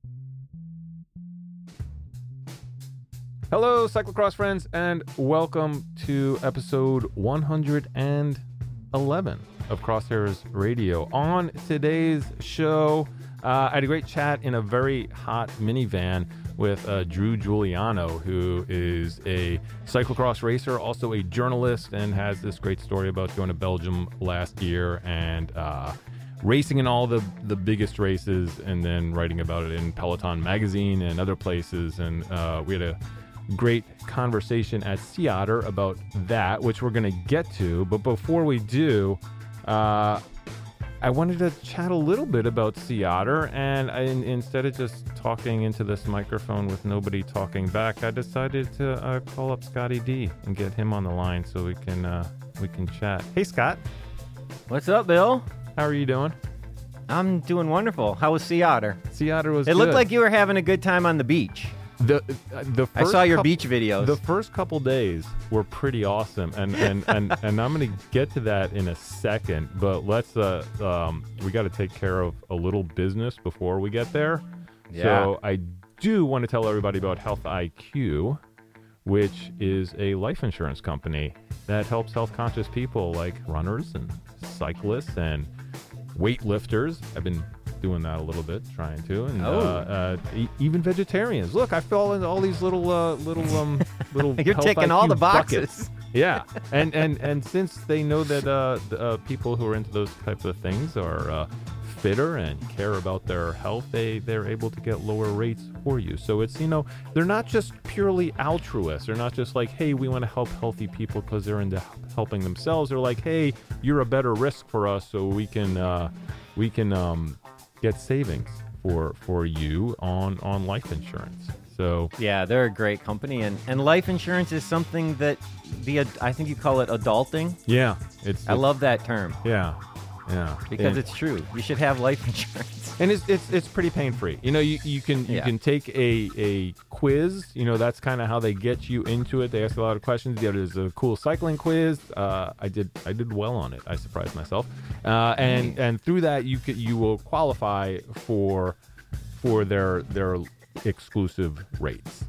Hello, cyclocross friends, and welcome to episode 111 of Crosshairs Radio. On today's show, I had a great chat in a very hot minivan with Drew Giuliano, who is a cyclocross racer, also a journalist, and has this great story about going to Belgium last year and racing in all the biggest races, and then writing about it in Peloton magazine and other places. And we had a great conversation at Sea Otter about that, which we're going to get to. But before we do, I wanted to chat a little bit about Sea Otter, and instead of just talking into this microphone with nobody talking back, I decided to call up Scotty D and get him on the line so we can chat. Hey, Scott. What's up, Bill? How are you doing? I'm doing wonderful. How was Sea Otter? Sea Otter was It good. looked like you were having a good time on the beach. The I first saw your beach videos. The first couple days were pretty awesome, and I'm going to get to that in a second. But let's we got to take care of a little business before we get there. Yeah. So I do want to tell everybody about Health IQ, which is a life insurance company that helps health-conscious people like runners and cyclists and weightlifters. I've been doing that a little bit, trying to, and even vegetarians. Look, I fell into all these little You're Health ticking IQ all the buckets. boxes. Yeah, and since they know that people who are into those types of things are fitter and care about their health, they're able to get lower rates for you. So it's, they're not just purely altruists. They're not just like, hey, we want to help healthy people because they're into helping themselves. They're like, hey, you're a better risk for us, so we can get savings for you on life insurance. So Yeah, they're a great company, and life insurance is something that I think you call it adulting. yeah, I love that term yeah because and, it's true. You should have life insurance. and it's pretty pain free. You can take a quiz. That's kind of how they get you into it. They ask a lot of questions. There's a cool cycling quiz. I did well on it. I surprised myself. And through that you will qualify for their exclusive rates.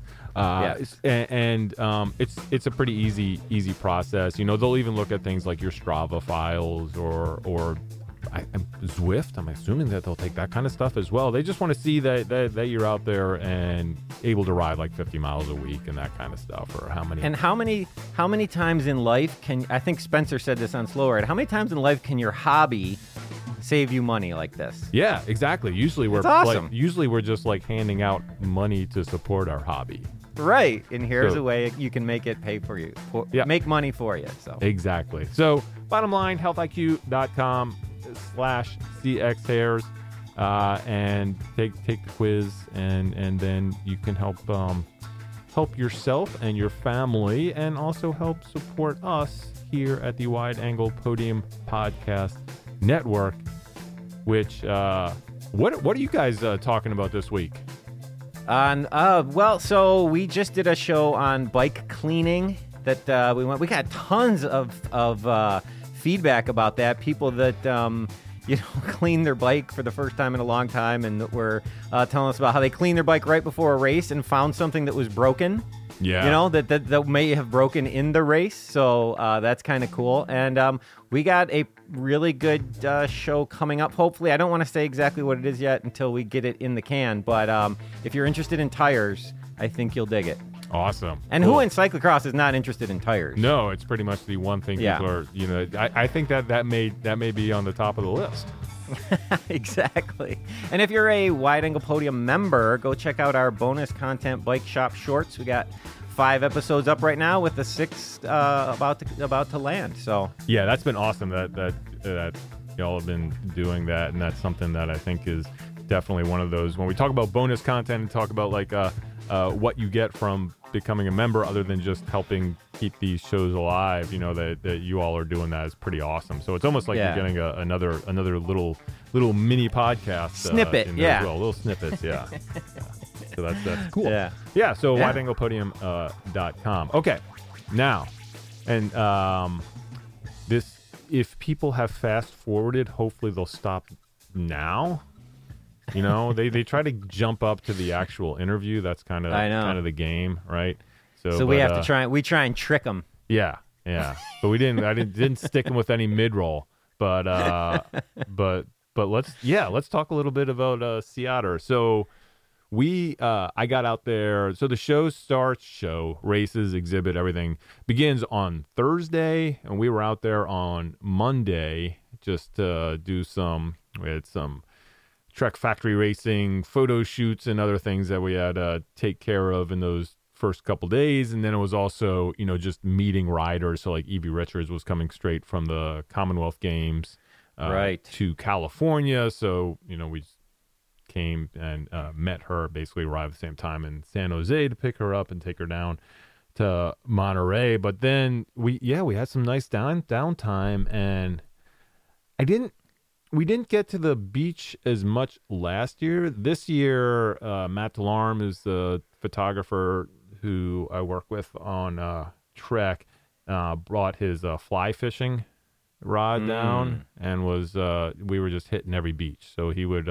It's a pretty easy process. They'll even look at things like your Strava files or Zwift. I'm assuming that they'll take that kind of stuff as well. They just want to see that you're out there and able to ride like 50 miles a week and that kind of stuff, or how many. And how many times in life I think Spencer said this on Slow Ride, how many times in life can your hobby save you money like this? Yeah, exactly. Usually we're awesome. we're just like handing out money to support our hobby. Right, and here's a way you can make it pay for you, make money for you. So Exactly. So bottom line, healthiq.com/cxhairs, and take the quiz, and then you can help yourself and your family, and also help support us here at the Wide Angle Podium Podcast Network. Which what are you guys talking about this week? So we just did a show on bike cleaning that we got tons of feedback about that. People that clean their bike for the first time in a long time, and that were telling us about how they cleaned their bike right before a race and found something that was broken. Yeah. That may have broken in the race. So that's kind of cool. And we got a really good show coming up. Hopefully, I don't want to say exactly what it is yet until we get it in the can. But if you're interested in tires, I think you'll dig it. Awesome. And cool. Who in cyclocross is not interested in tires? No, it's pretty much the one thing people are. I think that may be on the top of the list. Exactly. And if you're a Wide Angle Podium member, go check out our bonus content Bike Shop Shorts. We got 5 episodes up right now, with the 6th about to land. So yeah, that's been awesome that y'all have been doing that, and that's something that I think is definitely one of those, when we talk about bonus content and talk about like what you get from becoming a member, other than just helping keep these shows alive, that you all are doing that is pretty awesome. So it's almost like you're getting another little mini podcast snippet, in there as well. Little snippets, yeah. So that's cool. Yeah. So wideanglepodium.com. Okay, now, and this, if people have fast forwarded, hopefully they'll stop now. You know, they try to jump up to the actual interview. That's kind of the game, right? So we have to try and trick them. Yeah. But I didn't stick them with any mid-roll. But let's talk a little bit about Sea Otter. So I got out there. So the show races, exhibit, everything begins on Thursday, and we were out there on Monday just to do we had some Trek Factory Racing photo shoots and other things that we had to take care of in those first couple days. And then it was also, just meeting riders. So like Evie Richards was coming straight from the Commonwealth Games to California. So, we came and met her, basically arrived at the same time in San Jose to pick her up and take her down to Monterey. But then we had some nice downtime, and we didn't get to the beach as much last year. This year, Matt Delarme is the photographer who I work with on Trek, brought his fly fishing rod down, and we were just hitting every beach. So he would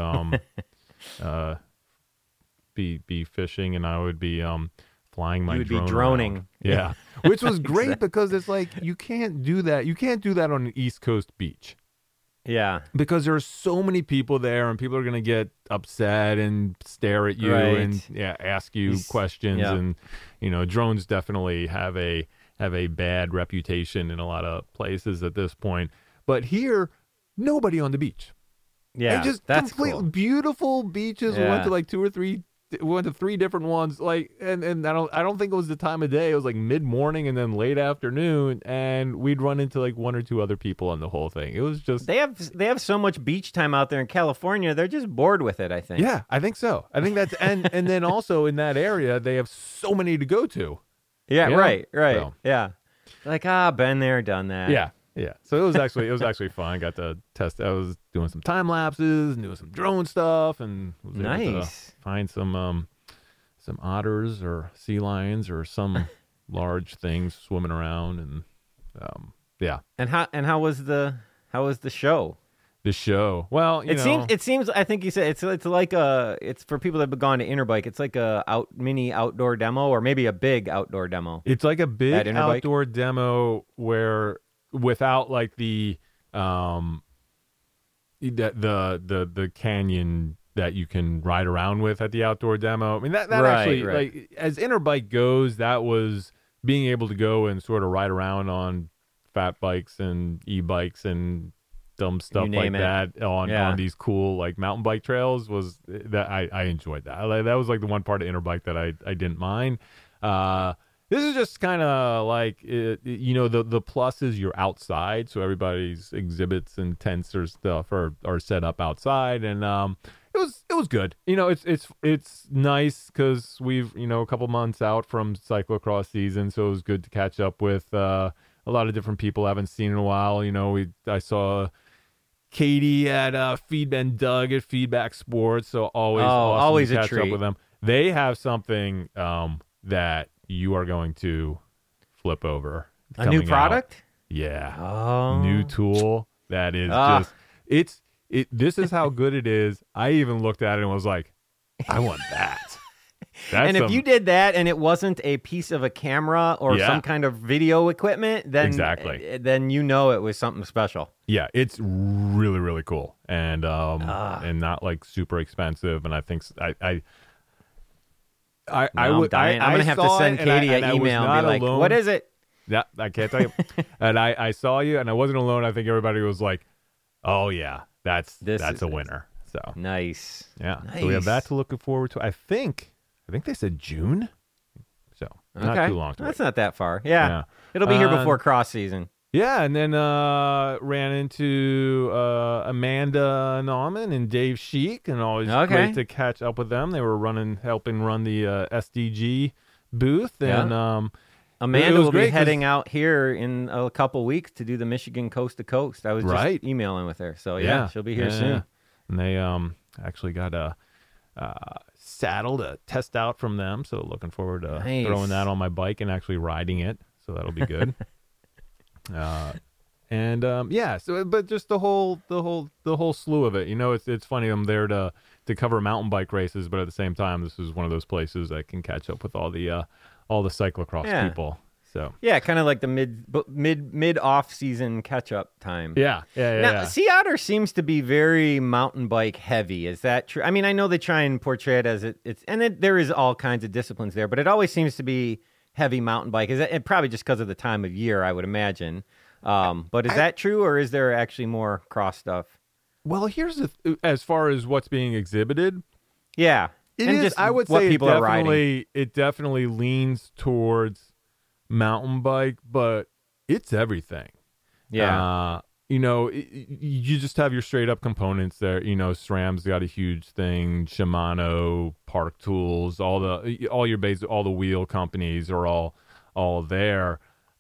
be fishing, and I would be flying my drone. You would be droning. Around. Yeah. Which was great because it's like you can't do that. You can't do that on an East Coast beach. Yeah. Because there are so many people there, and people are going to get upset and stare at you and ask you questions. Yeah. And, drones definitely have a bad reputation in a lot of places at this point. But here, nobody on the beach. Yeah, and just that's completely cool. Beautiful beaches. Yeah. We went to three different ones. Like, and I don't think it was the time of day. It was like mid-morning and then late afternoon, and we'd run into like one or two other people on the whole thing. It was just they have so much beach time out there in California. They're just bored with it, I think. Yeah, I think so. I think that's and then also in that area they have so many to go to. Yeah, right. So. Yeah, like been there, done that. Yeah. So it was actually fun. I got to test. I was doing some time lapses and doing some drone stuff, and was able to find some otters or sea lions or some large things swimming around, and yeah. And how was the show? The show. Well, it seems. I think you said it's like it's for people that have gone to Interbike. It's like a mini outdoor demo, or maybe a big outdoor demo. It's like a big outdoor demo where without like the canyon that you can ride around with at the outdoor demo. I mean that actually like as Interbike goes, that was being able to go and sort of ride around on fat bikes and e-bikes and dumb stuff like that on these cool like mountain bike trails was that I enjoyed that. That was like the one part of Interbike that I didn't mind. This is just kind of like the plus is you're outside, so everybody's exhibits and tents or stuff are set up outside, and it was good. It's nice because we've a couple months out from cyclocross season, so it was good to catch up with a lot of different people I haven't seen in a while. I saw Katie at Feedback and Doug at Feedback Sports, so always to catch up with them. They have something that you are going to flip over. A new product? Out. Yeah. Oh. New tool that is just this is how good it is. I even looked at it and was like, I want that. And if you did that and it wasn't a piece of a camera or some kind of video equipment, then then it was something special. Yeah, it's really, really cool. And not like super expensive, and I think I'm gonna have to send Katie an email and be like, alone. "What is it?" Yeah, I can't tell you. And I saw you, and I wasn't alone. I think everybody was like, "Oh yeah, that's a winner." So nice. Yeah, so we have that to look forward to. I think they said June, so not too long. That's not that far. Yeah. It'll be here before cross season. Yeah, and then ran into Amanda Nauman and Dave Sheik, and always great to catch up with them. They were helping run the SDG booth, and Amanda will be heading out here in a couple weeks to do the Michigan Coast to Coast. I was just emailing with her, so she'll be here soon. And they actually got a saddle to test out from them, so looking forward to throwing that on my bike and actually riding it. So that'll be good. So but just the whole slew of it. It's funny. I'm there to to cover mountain bike races, but at the same time, this is one of those places that can catch up with all the cyclocross people. So yeah, kind of like the mid off season catch up time. Yeah. Now, Sea Otter seems to be very mountain bike heavy. Is that true? I mean, I know they try and portray it as there is all kinds of disciplines there, but it always seems to be heavy mountain bike. Is it probably just because of the time of year? I would imagine. But is that true, or is there actually more cross stuff? Well, here's as far as what's being exhibited. Yeah, it is. I would say it definitely leans towards mountain bike, but it's everything. Yeah. You just have your straight up components there. SRAM's got a huge thing. Shimano, Park Tools, all the wheel companies are all there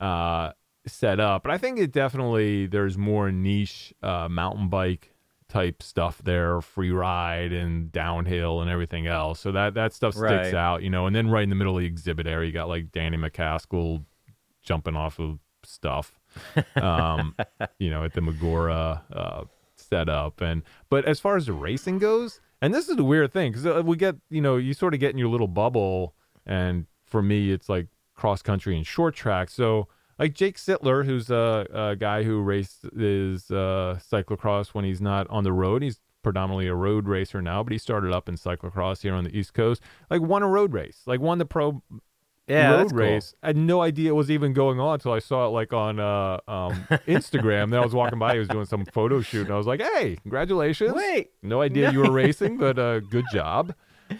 set up. But I think there's more niche mountain bike type stuff there, free ride and downhill and everything else. So that stuff sticks out, and then right in the middle of the exhibit area, you got like Danny McCaskill jumping off of stuff, at the Magora setup. But as far as the racing goes, and this is the weird thing, because we get, you sort of get in your little bubble, and for me, it's like cross country and short track. So like Jake Sittler, who's a guy who raced his cyclocross when he's not on the road. He's predominantly a road racer now, but he started up in cyclocross here on the East Coast. Like won a road race, like won the pro road race. Cool. I had no idea it was even going on until I saw it like on Instagram. Then I was walking by, he was doing some photo shoot, and I was like, "Hey, congratulations!" Wait, no idea you were racing, but good job.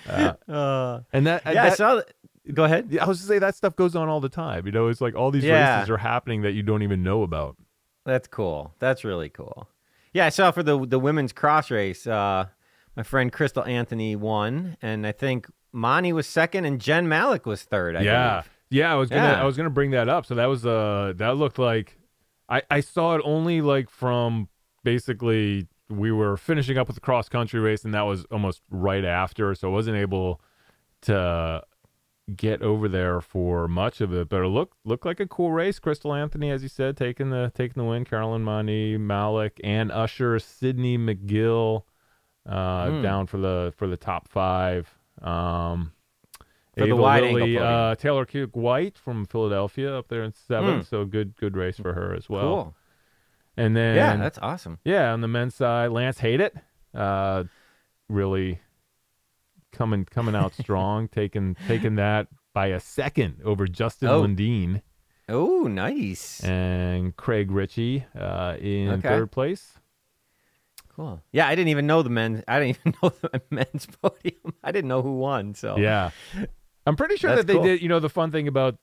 And that, I saw that. Go ahead. I was to say that stuff goes on all the time. It's like all these races are happening that you don't even know about. That's cool. That's really cool. Yeah, I saw for the women's cross race, my friend Crystal Anthony won, and I think Mani was second, and Jen Malik was third. I believe. Yeah. I was gonna bring that up. So that was that looked like I saw it only like from basically we were finishing up with the cross country race, and that was almost right after, so I wasn't able to get over there for much of it, but it looked like a cool race. Crystal Anthony, as you said, taking the win. Carolyn Mani, Malik, and Usher, Sydney McGill down for the top five. For the Ava wide Lilly, angle Taylor Kuke White from Philadelphia up there in seventh. So good race for her as well. Cool. And then that's awesome. Yeah, on the men's side, Lance Haydet, really coming out strong, taking that by a second over Justin Lundeen. Oh, nice. And Craig Ritchie in third place. Cool. Yeah, I didn't even know the men's podium. I didn't know who won. So yeah, I'm pretty sure that they did. The fun thing about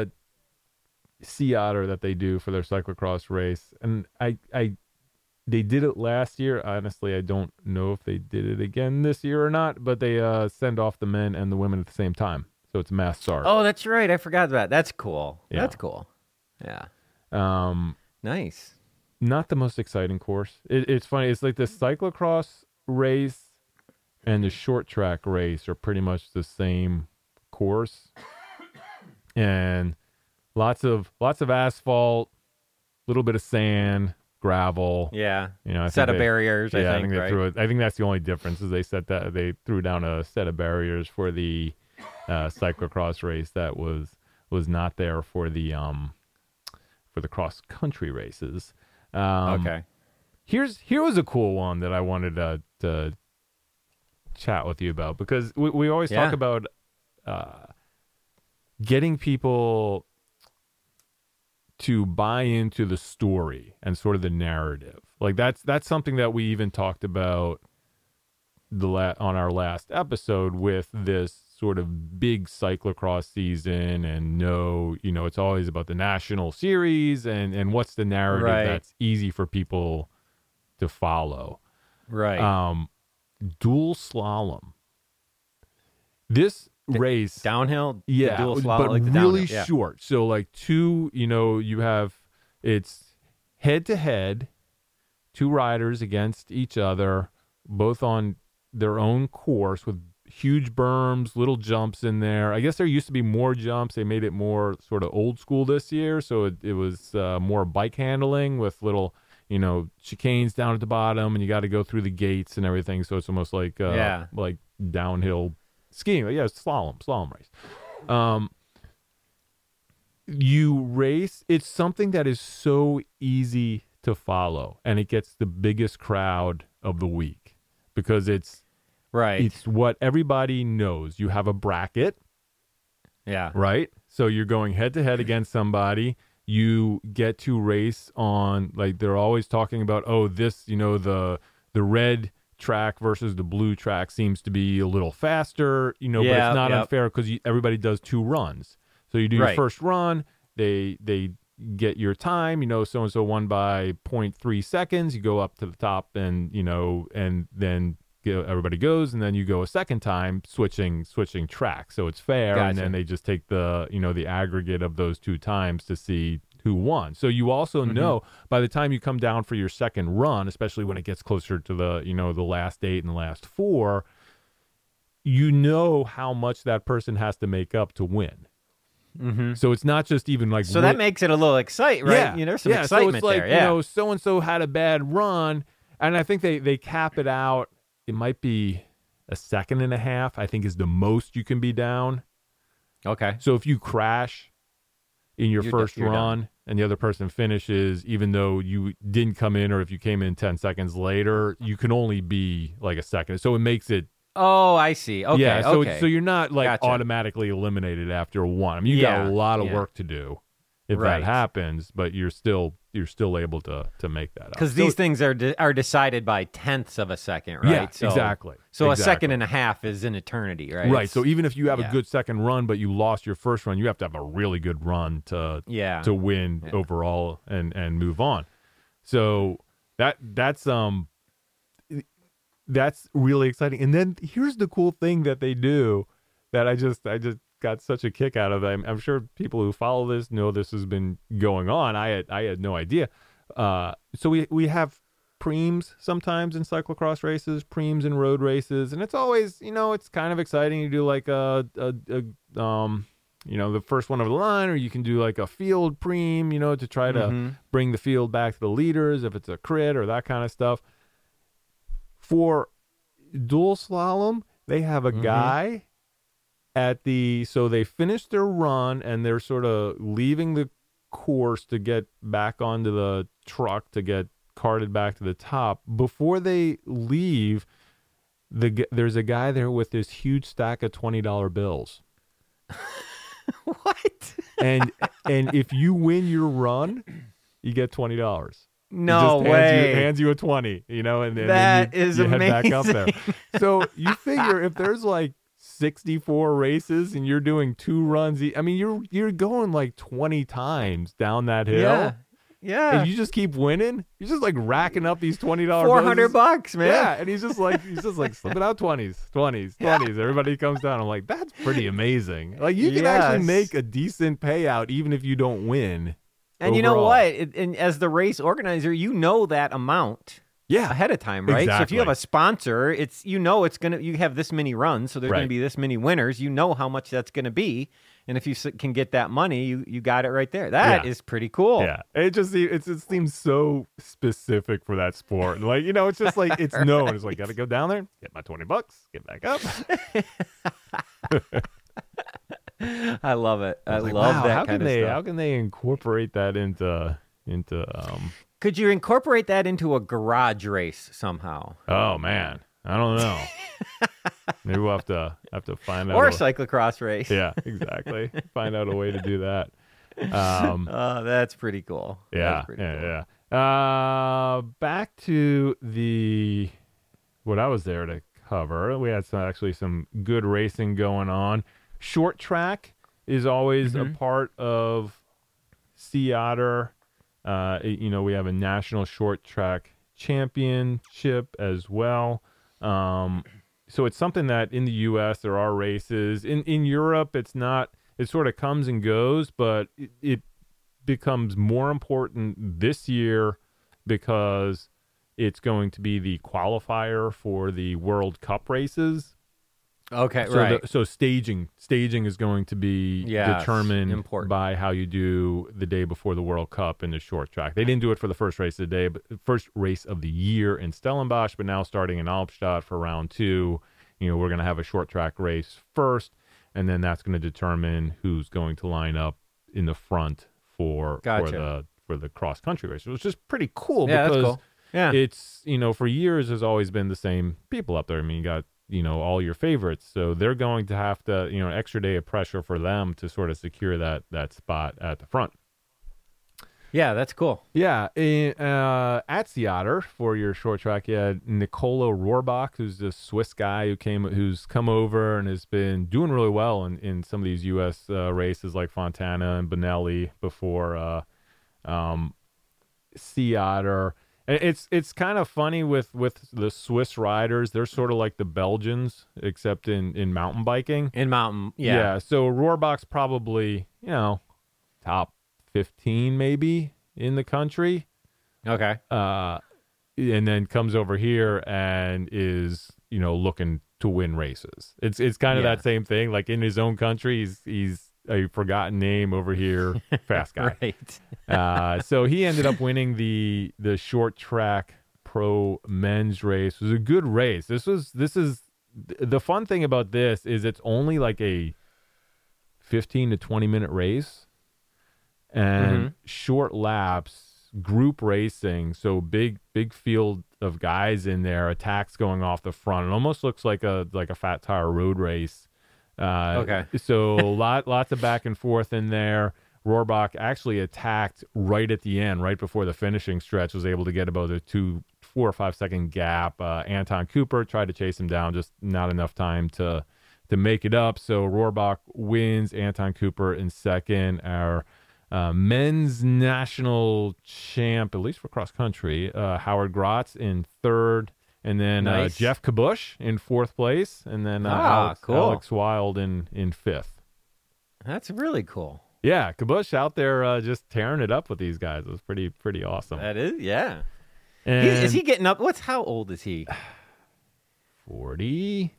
Sea Otter that they do for their cyclocross race, and they did it last year. Honestly, I don't know if they did it again this year or not, but they send off the men and the women at the same time. So it's mass start. Oh, that's right. I forgot that. That's cool. Yeah. That's cool. Yeah. Nice. Not the most exciting course. It's funny. It's like the cyclocross race and the short track race are pretty much the same course. And lots of asphalt, a little bit of sand, gravel. Yeah. Set of barriers, I think they threw it. I think that's the only difference is they threw down a set of barriers for the cyclocross race that was not there for the cross country races. Okay. Here was a cool one that I wanted to chat with you about, because we always talk about getting people to buy into the story and sort of the narrative. Like that's something that we even talked about on our last episode with this sort of big cyclocross season, and it's always about the national series and what's the narrative that's easy for people to follow. Right. Dual slalom. This race downhill, yeah, dual slalom, but like the really downhill, short. So like two, you have it's head to head, two riders against each other, both on their own course with huge berms, little jumps in there. I guess there used to be more jumps. They made it more sort of old school this year, so it was more bike handling with little chicanes down at the bottom, and you got to go through the gates and everything. So it's almost like like downhill skiing. Yeah, it's slalom race. You race. It's something that is so easy to follow, and it gets the biggest crowd of the week because it's what everybody knows. You have a bracket. Yeah. Right? So you're going head to head against somebody. You get to race on, like, they're always talking about, this, the red track versus the blue track seems to be a little faster, but it's not unfair because everybody does 2 runs. So you do your first run, they get your time, so-and-so won by 0.3 seconds. You go up to the top and then everybody goes, and then you go a second time switching track, so it's fair. Gotcha. And then they just take the the aggregate of those 2 times to see who won. So you also know by the time you come down for your second run, especially when it gets closer to the the last 8 and the last 4, how much that person has to make up to win. So it's not just even like that makes it a little exciting, right? Yeah. There's some excitement so it's like, there. Yeah, so and so had a bad run, and I think they cap it out. It might be a second and a half, I think, is the most you can be down. Okay. So if you crash in your first run done. and the other person finishes, even though you didn't come in, or if you came in 10 seconds later, you can only be like a second. So it makes it. Oh, I see. Okay. Yeah. So, okay. so you're not like Gotcha. automatically eliminated after one. I mean, you got a lot of work to do if that happens, but you're still able to make that up. Because these things are decided by tenths of a second, right? Yeah, exactly. So a second and a half is an eternity, right? Right. So even if you have a good second run, but you lost your first run, you have to have a really good run to win overall and move on. So that's really exciting. And then here's the cool thing that they do that I just got such a kick out of. I'm sure people who follow this know this has been going on. I had no idea. So we have preems sometimes in cyclocross races, preems in road races, and it's always, it's kind of exciting. You do like the first one over the line, or you can do like a field preem, to try to bring the field back to the leaders if it's a crit or that kind of stuff. For dual slalom, they have a guy so they finish their run and they're sort of leaving the course to get back onto the truck to get carted back to the top. Before they leave, there's a guy there with this huge stack of $20 bills. What? and if you win your run, you get $20. No just way. Hands you a 20, and then that you is head amazing. back up there. So you figure if there's like 64 races and you're doing 2 runs, I mean, you're going like 20 times down that hill. Yeah. And you just keep winning. You're just like racking up these $20 $400, man. Yeah. And he's just like slipping out 20s. Everybody comes down. I'm like, that's pretty amazing. Like you can actually make a decent payout even if you don't win. And overall. you know what? And as the race organizer, that amount ahead of time, right? Exactly. So if you have a sponsor, you have this many runs, so there's going to be this many winners. You know how much that's going to be, and if you can get that money, you got it right there. That is pretty cool. Yeah, it just seems so specific for that sport. Like it's just like it's known. It's like gotta go down there, get my $20, get back up. I love it. I love that how kind of stuff. How can they incorporate that into Could you incorporate that into a garage race somehow? Oh man, I don't know. Maybe we'll have to find out. Or a cyclocross race. Yeah, exactly. Find out a way to do that. That's pretty cool. Yeah, back to what I was there to cover. We had some good racing going on. Short track is always a part of Sea Otter. We have a national short track championship as well. So it's something that in the U.S. there are races. In Europe, it's not. It sort of comes and goes, but it becomes more important this year because it's going to be the qualifier for the World Cup races. Okay, So right. so staging is going to be Yes, determined important. by how you do the day before the World Cup in the short track. They didn't do it for the first race of the day, but first race of the year in Stellenbosch, but now starting in Albstadt for round 2, we're going to have a short track race first, and then that's going to determine who's going to line up in the front for Gotcha. the cross country race, which is pretty cool Yeah, that's because cool. Yeah. it's, for years has always been the same people up there. I mean, you got, all your favorites. So they're going to have to, an extra day of pressure for them to sort of secure that spot at the front. Yeah, that's cool. Yeah. At Seattle for your short track, you had Nicolo Rohrbach, who's this Swiss guy who's come over and has been doing really well in some of these U.S. Races like Fontana and Benelli before Seattle. And it's kind of funny with the Swiss riders. They're sort of like the Belgians, except in mountain biking. In mountain, yeah. Yeah. So Rohrbach's probably, top 15 maybe in the country. Okay. And then comes over here and is, looking to win races. It's kind of that same thing. Like in his own country, he's a forgotten name over here, fast guy. Right. So he ended up winning the short track pro men's race. It was a good race. This is the fun thing about this is it's only like a 15 to 20 minute race and short laps, group racing. So big field of guys in there, attacks going off the front. It almost looks like a fat tire road race. Okay. So lots of back and forth in there. Rohrbach actually attacked right at the end, right before the finishing stretch, was able to get about a 4 or 5 second gap. Anton Cooper tried to chase him down, just not enough time to make it up. So Rohrbach wins, Anton Cooper in second. Our men's national champ, at least for cross country, Howard Grotz in third. And then Nice. Jeff Kabush in fourth place, and then cool. Alex Wild in fifth. That's really cool. Yeah, Kabush out there just tearing it up with these guys. It was pretty awesome. That is, yeah. And Is he getting up? How old is he? 40?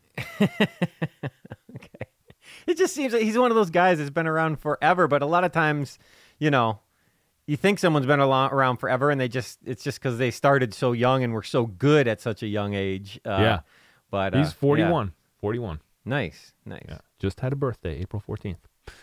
Okay. It just seems like he's one of those guys that's been around forever, but a lot of times, you think someone's been around forever, and it's just because they started so young and were so good at such a young age. Yeah. But He's 41. Yeah. 41. Nice. Yeah. Just had a birthday, April 14th.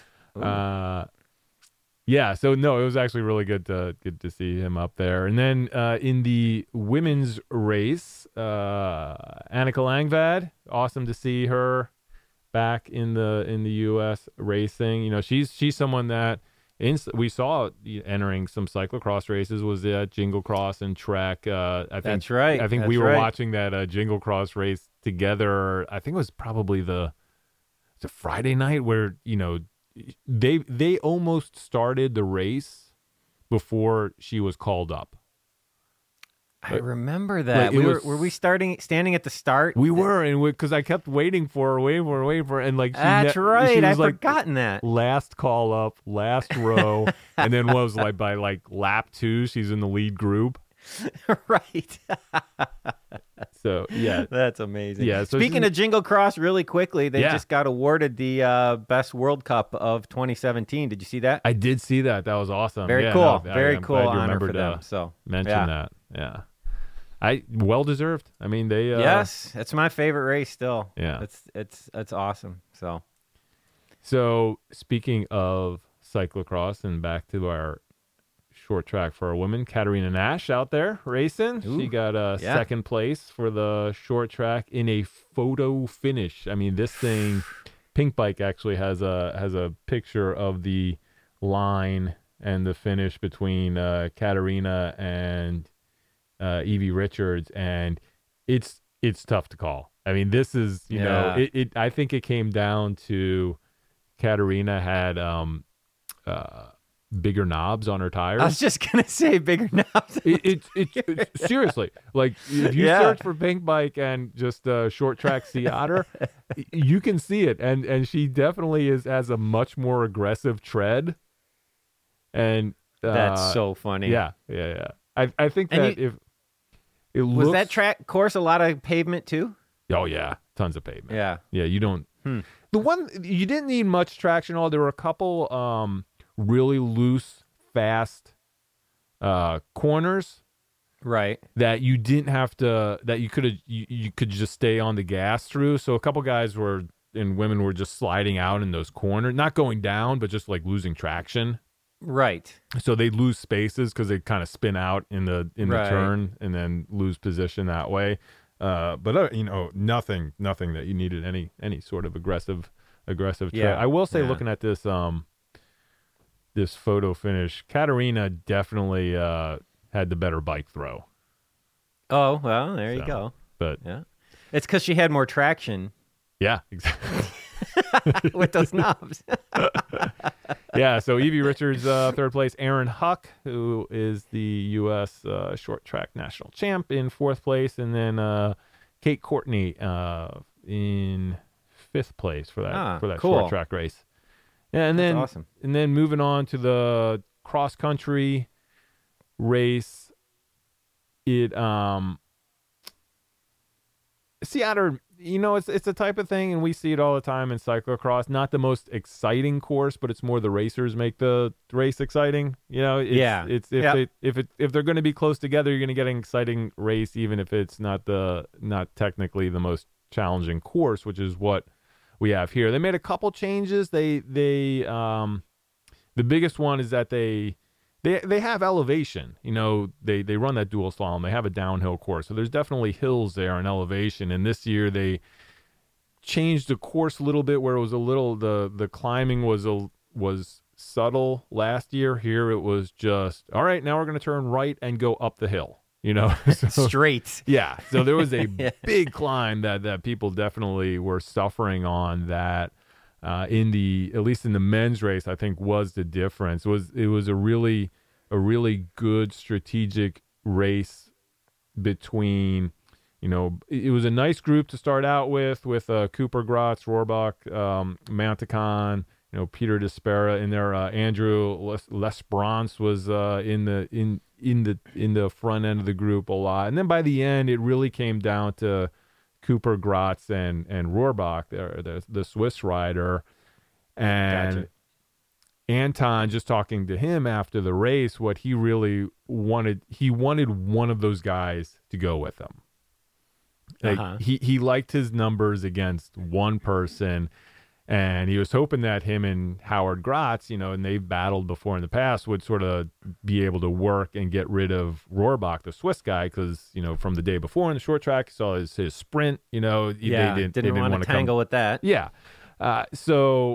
Yeah, so no, it was actually really good to see him up there. And then in the women's race, Annika Langvad, awesome to see her back in the U.S. racing. She's someone that we saw entering some cyclocross races. Was at Jingle Cross and Trek. I think That's right. I think That's we were right. watching that Jingle Cross race together. I think it was probably the Friday night where they almost started the race before she was called up. I remember that. Were we standing at the start? We were, and because I kept waiting for her, and like That's she right. was I've forgotten that. Last call up, last row, and then what was like by like lap 2, she's in the lead group. Right. So yeah, That's amazing. Yeah. So Speaking of Jingle Cross, really quickly, they Yeah. just got awarded the best World Cup of 2017. Did you see that? I did see that. That was awesome. Very Yeah, cool. no, Very I'm cool glad you honor remembered for to them. So mention yeah. that. Yeah. Well deserved. I mean, they. Yes, it's my favorite race still. Yeah. It's awesome. So speaking of cyclocross, and back to our short track for our women, Katarina Nash out there racing. Ooh, She got yeah. second place for the short track in a photo finish. I mean, this thing, Pink Bike actually has a picture of the line and the finish between Katarina and Evie Richards, and it's tough to call. I mean, this is it. I think it came down to Katarina had bigger knobs on her tires. I was just gonna say bigger knobs. It's seriously, like if you Yeah. search for Pink Bike and just short track sea otter, you can see it, and she definitely has a much more aggressive tread, and That's so funny. yeah. I think And that if it Was looks, that track course a lot of pavement too? oh yeah, tons of pavement. Yeah. Yeah, you don't. The one you didn't need much traction. All there were a couple really loose, fast corners Right. that you didn't have to. That you could you could just stay on the gas through. So a couple guys and women were just sliding out in those corners, not going down, but just like losing traction. Right. So they'd lose spaces because they kind of spin out in the Right. turn and then lose position that way. But nothing that you needed any sort of aggressive Yeah. I will say, Yeah. looking at this this photo finish, Katarina definitely had the better bike throw. Oh, well, there you So, go. But Yeah. It's because she had more traction yeah, exactly. with those knobs. Yeah, so Evie Richards, third place. Aaron Huck, who is the U.S. Short Track National Champ, in fourth place. And then Kate Courtney in fifth place for that cool. short track race. Yeah, and That's then awesome. And then moving on to the cross country race, Seattle, it's the type of thing, and we see it all the time in cyclocross. Not the most exciting course, but it's more the racers make the race exciting. If they're going to be close together, you're going to get an exciting race, even if it's not technically the most challenging course, which is what we have here. They made a couple changes. The biggest one is that they have elevation. They run that dual slalom. They have a downhill course. So there's definitely hills there and elevation. And this year they changed the course a little bit where it was a little, the climbing was subtle last year. Here it was just, all right, now we're going to turn right and go up the hill, So, Straight. yeah. So there was a big climb that people definitely were suffering on that. At least in the men's race, I think was the difference. It was a really good strategic race between, it was a nice group to start out with Cooper Gratz, Rohrbach, Manticon, Peter Despera in there. Andrew Lesperance was in the front end of the group a lot, and then by the end, it really came down to Cooper Gratz and Rohrbach, the Swiss rider. And Gotcha. Anton, just talking to him after the race, what he really wanted, he wanted one of those guys to go with him. He liked his numbers against one person, and he was hoping that him and Howard Gratz, and they've battled before in the past, would sort of be able to work and get rid of Rohrbach, the Swiss guy, because, from the day before in the short track, he saw his sprint, they didn't want to tangle with that. Yeah. So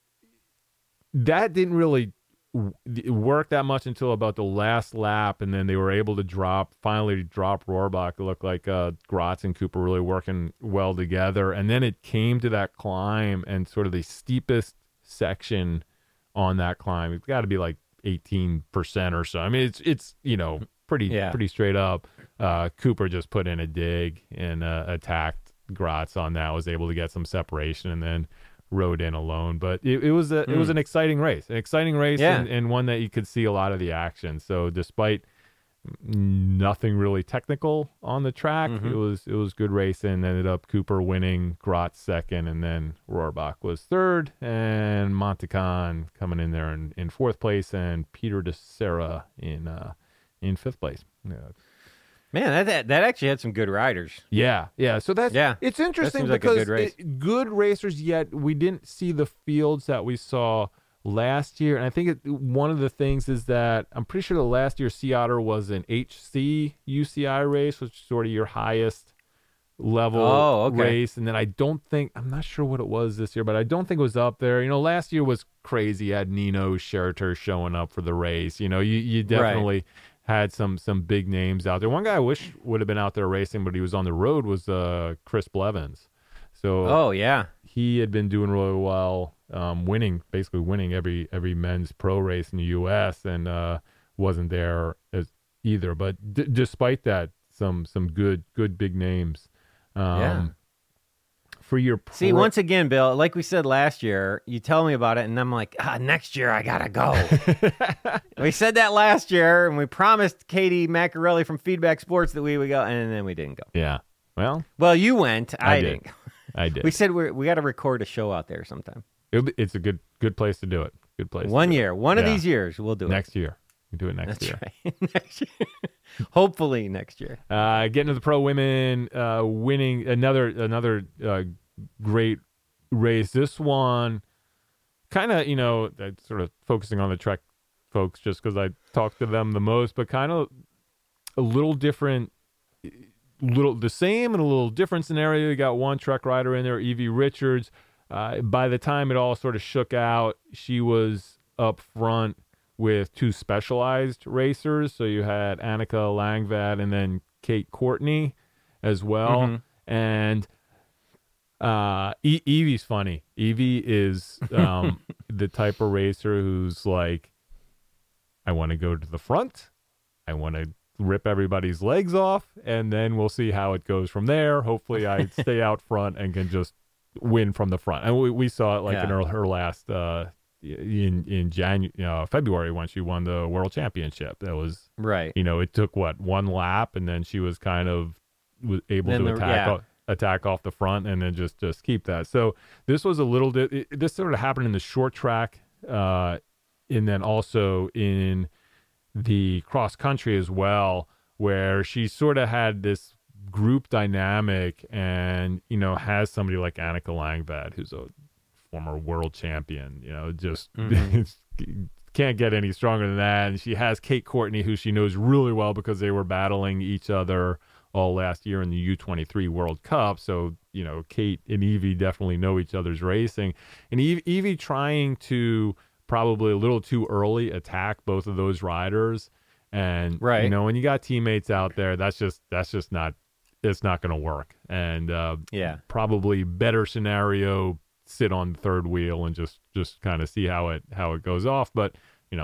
that didn't really work that much until about the last lap, and then they were able to finally drop Rohrbach. It looked like Gratz and Cooper really working well together, and then it came to that climb, and sort of the steepest section on that climb, it's got to be like 18% or so. I mean, it's pretty straight up. Cooper just put in a dig and attacked Gratz on that, was able to get some separation, and then rode in alone. But it was an exciting race, and one that you could see a lot of the action. So despite nothing really technical on the track, it was good racing. Ended up Cooper winning, Gratz second, and then Rohrbach was third, and Manticon coming in there in fourth place, and Peter Despera in fifth place. Yeah. Man, that actually had some good riders. Yeah. So it's interesting that seems like a because good race. Good racers, yet we didn't see the fields that we saw last year. And I think one of the things is that I'm pretty sure the last year Sea Otter was an HC UCI race, which is sort of your highest level race. And then I'm not sure what it was this year, but I don't think it was up there. Last year was crazy. You had Nino Scherter showing up for the race. You definitely had some big names out there. One guy I wish would have been out there racing, but he was on the road, was Chris Blevins. So he had been doing really well, basically winning every men's pro race in the U.S. and wasn't there as either. But despite that, some good big names. For your See, once again, Bill, like we said last year, you tell me about it, and I'm like, next year I gotta go. We said that last year, and we promised Katie Macarelli from Feedback Sports that we would go, and then we didn't go. Yeah. Well, you went. I didn't go. I did. We said we got to record a show out there sometime. It's a good place to do it. Good place. One year. One of these years, we'll do it. Next year. We do it next year. That's right. Next year. Hopefully next year. Getting to the pro women, winning another great race. This one, kind of, sort of focusing on the Trek folks just because I talked to them the most, but kind of a little different, the same and a little different scenario. You got one Trek rider in there, Evie Richards. By the time it all sort of shook out, she was up front with two specialized racers. So you had Annika Langvad and then Kate Courtney as well. Mm-hmm. And Evie's funny. Evie is the type of racer who's like, I want to go to the front. I want to rip everybody's legs off, and then we'll see how it goes from there. Hopefully I stay out front and can just win from the front. And we saw it like in her last in February when she won the world championship. That was right. It took one lap, and then she was kind of able to attack off the front and then just keep that. So this was a little this sort of happened in the short track, and then also in the cross country as well, where she sort of had this group dynamic and, has somebody like Annika Langvad, who's a former world champion, just can't get any stronger than that. And she has Kate Courtney, who she knows really well because they were battling each other all last year in the U23 World Cup. So, Kate and Evie definitely know each other's racing. And Evie trying to probably a little too early attack both of those riders. And, when you got teammates out there, that's just not, it's not going to work. And probably better scenario, sit on the third wheel and just kind of see how it goes off. But,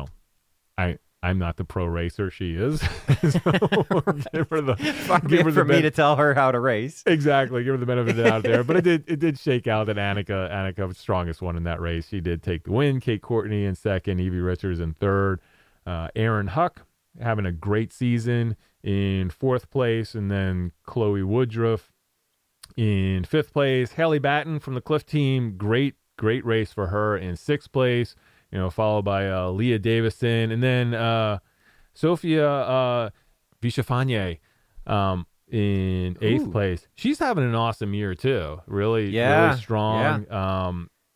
I'm not the pro racer. She is. So give her the me to tell her how to race. Exactly. Give her the benefit of the doubt there. But it did shake out that Annika was the strongest one in that race. She did take the win. Kate Courtney in second. Evie Richards in third. Aaron Huck having a great season in fourth place. And then Chloe Woodruff in fifth place. Haley Batten from the Cliff team. Great race for her in sixth place. Followed by Leah Davison, and then Sophia Vichafanye in eighth place. She's having an awesome year too. Really strong. Yeah.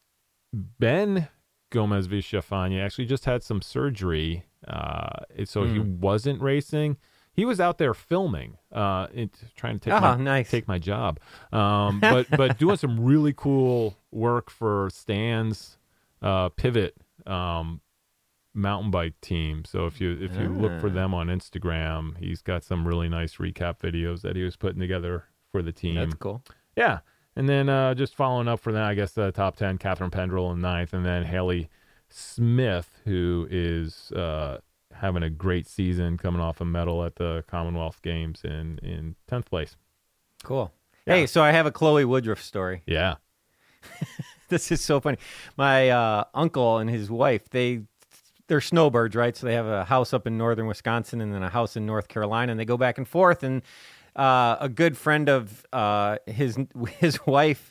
Ben Gomez Vichafanye actually just had some surgery, so he wasn't racing. He was out there filming, trying to take my job, but doing some really cool work for Stan's Pivot mountain bike team. So if you look for them on Instagram, he's got some really nice recap videos that he was putting together for the team. That's cool. Yeah. And then just following up for that, I guess the top 10, Catherine Pendrell in ninth, and then Haley Smith, who is having a great season, coming off a medal at the Commonwealth Games in 10th place. Cool. Yeah. Hey, so I have a Chloe Woodruff story. Yeah. This is so funny. My uncle and his wife, they're snowbirds, right? So they have a house up in northern Wisconsin and then a house in North Carolina, and they go back and forth. And a good friend of his wife,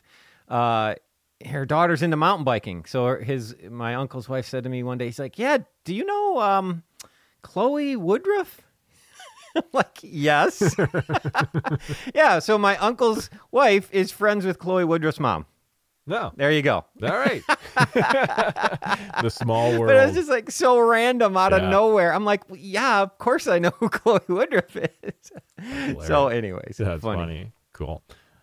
her daughter's into mountain biking. So my uncle's wife said to me one day, he's like, "Yeah, do you know Chloe Woodruff?" I'm like, "Yes." Yeah, so my uncle's wife is friends with Chloe Woodruff's mom. No. There you go. All right. The small world. But it was just like so random out of nowhere. I'm like, yeah, of course I know who Chloe Woodruff is. So anyways. That's funny. Cool.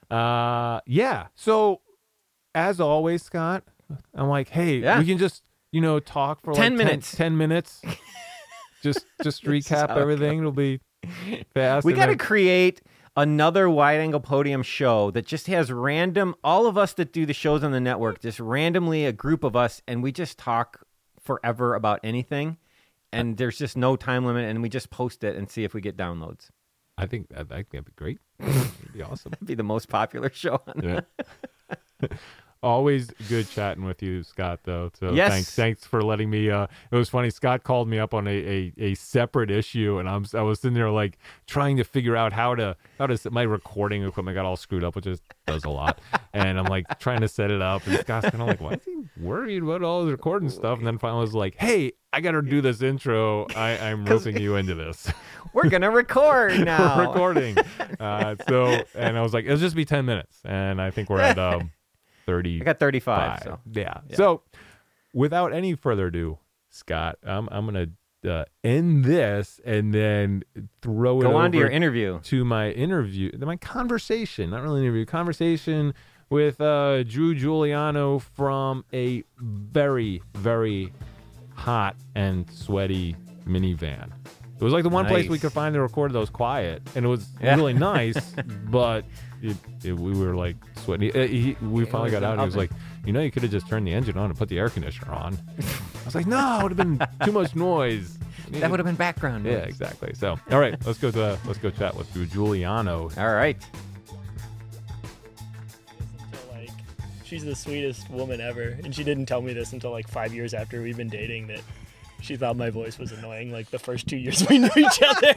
Yeah. So as always, Scott, I'm like, hey, we can just, talk for 10 minutes. 10 minutes. just recap everything. It'll be fast. We got to create another Wide Angle Podium show that just has all of us that do the shows on the network, just randomly a group of us, and we just talk forever about anything, and there's just no time limit, and we just post it and see if we get downloads. I think that'd be great. That'd be awesome. That'd be the most popular show on Always good chatting with you, Scott, though. So Yes. thanks for letting me. It was funny. Scott called me up on a separate issue, and I was sitting there like trying to figure out how to my recording equipment got all screwed up, which just does a lot. And I'm like trying to set it up, and Scott's kind of like, why is he worried about all the recording stuff? And then finally was like, hey, I got to do this intro. I'm roping you into this. We're gonna record now. We're recording. And I was like, it'll just be 10 minutes, and I think we're at 30. I got 35. So. Yeah. So, without any further ado, Scott, I'm gonna end this and then throw it Go on over to your interview. to my conversation, not really interview, conversation with Drew Giuliano from a very, very hot and sweaty minivan. It was like the one place we Nice. could find to record that was quiet, and it was Yeah. really nice, but we were like sweating. We finally was got out, and he was oven. like, you could have just turned the engine on and put the air conditioner on. I was like, no, it would have been too much noise. That would have been background noise. Yeah, exactly. So, all right, let's go chat with Drew Giuliano. All right. Until, like, she's the sweetest woman ever, and she didn't tell me this until like 5 years after we've been dating, that she thought my voice was annoying like the first 2 years we knew each other.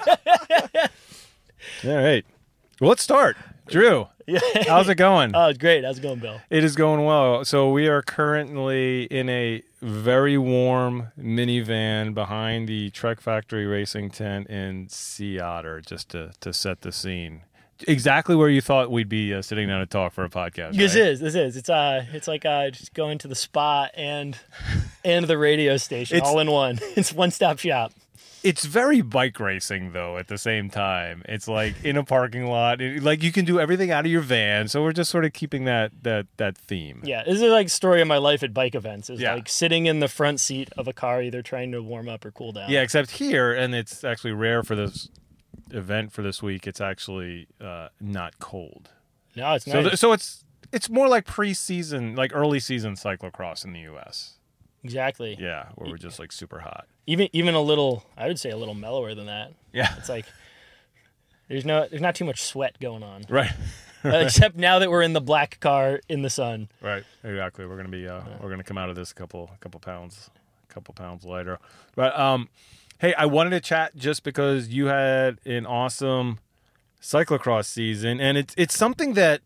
All right. Well, let's start. Drew, Yeah. how's it going? Oh, it's great. How's it going, Bill? It is going well. So we are currently in a very warm minivan behind the Trek Factory Racing tent in Sea Otter, just to set the scene. Exactly where you thought we'd be sitting down to talk for a podcast. This right? is. It's like just going to the spot and the radio station It's- all in one. It's one-stop shop. It's very bike racing, though, at the same time. It's like in a parking lot. Like you can do everything out of your van. So we're just sort of keeping that theme. Yeah, this is like story of my life at bike events. Is Yeah. like sitting in the front seat of a car, either trying to warm up or cool down. Yeah, except here, and it's actually rare for this event for this week, it's actually not cold. No, it's So, nice. so it's more like pre-season, like early season cyclocross in the U.S. Exactly. Yeah, where we're just like super hot. Even a little, I would say a little mellower than that. Yeah, It's like there's not too much sweat going on, right, except now that we're in the black car in the sun. right, exactly. We're gonna be we're gonna come out of this a couple pounds later. But hey, I wanted to chat just because you had an awesome cyclocross season, and it's something that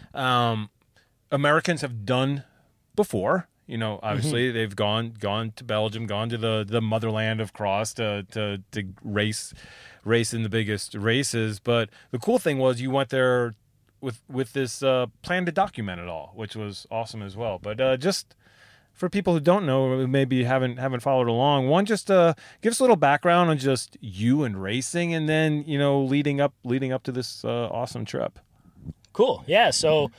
Americans have done before. You know, obviously they've gone to Belgium, gone to the motherland of cross to race in the biggest races. But the cool thing was you went there with this plan to document it all, which was awesome as well. But just for people who don't know, or maybe haven't followed along, just give us a little background on just you and racing, and then leading up to this awesome trip. Cool. Yeah. So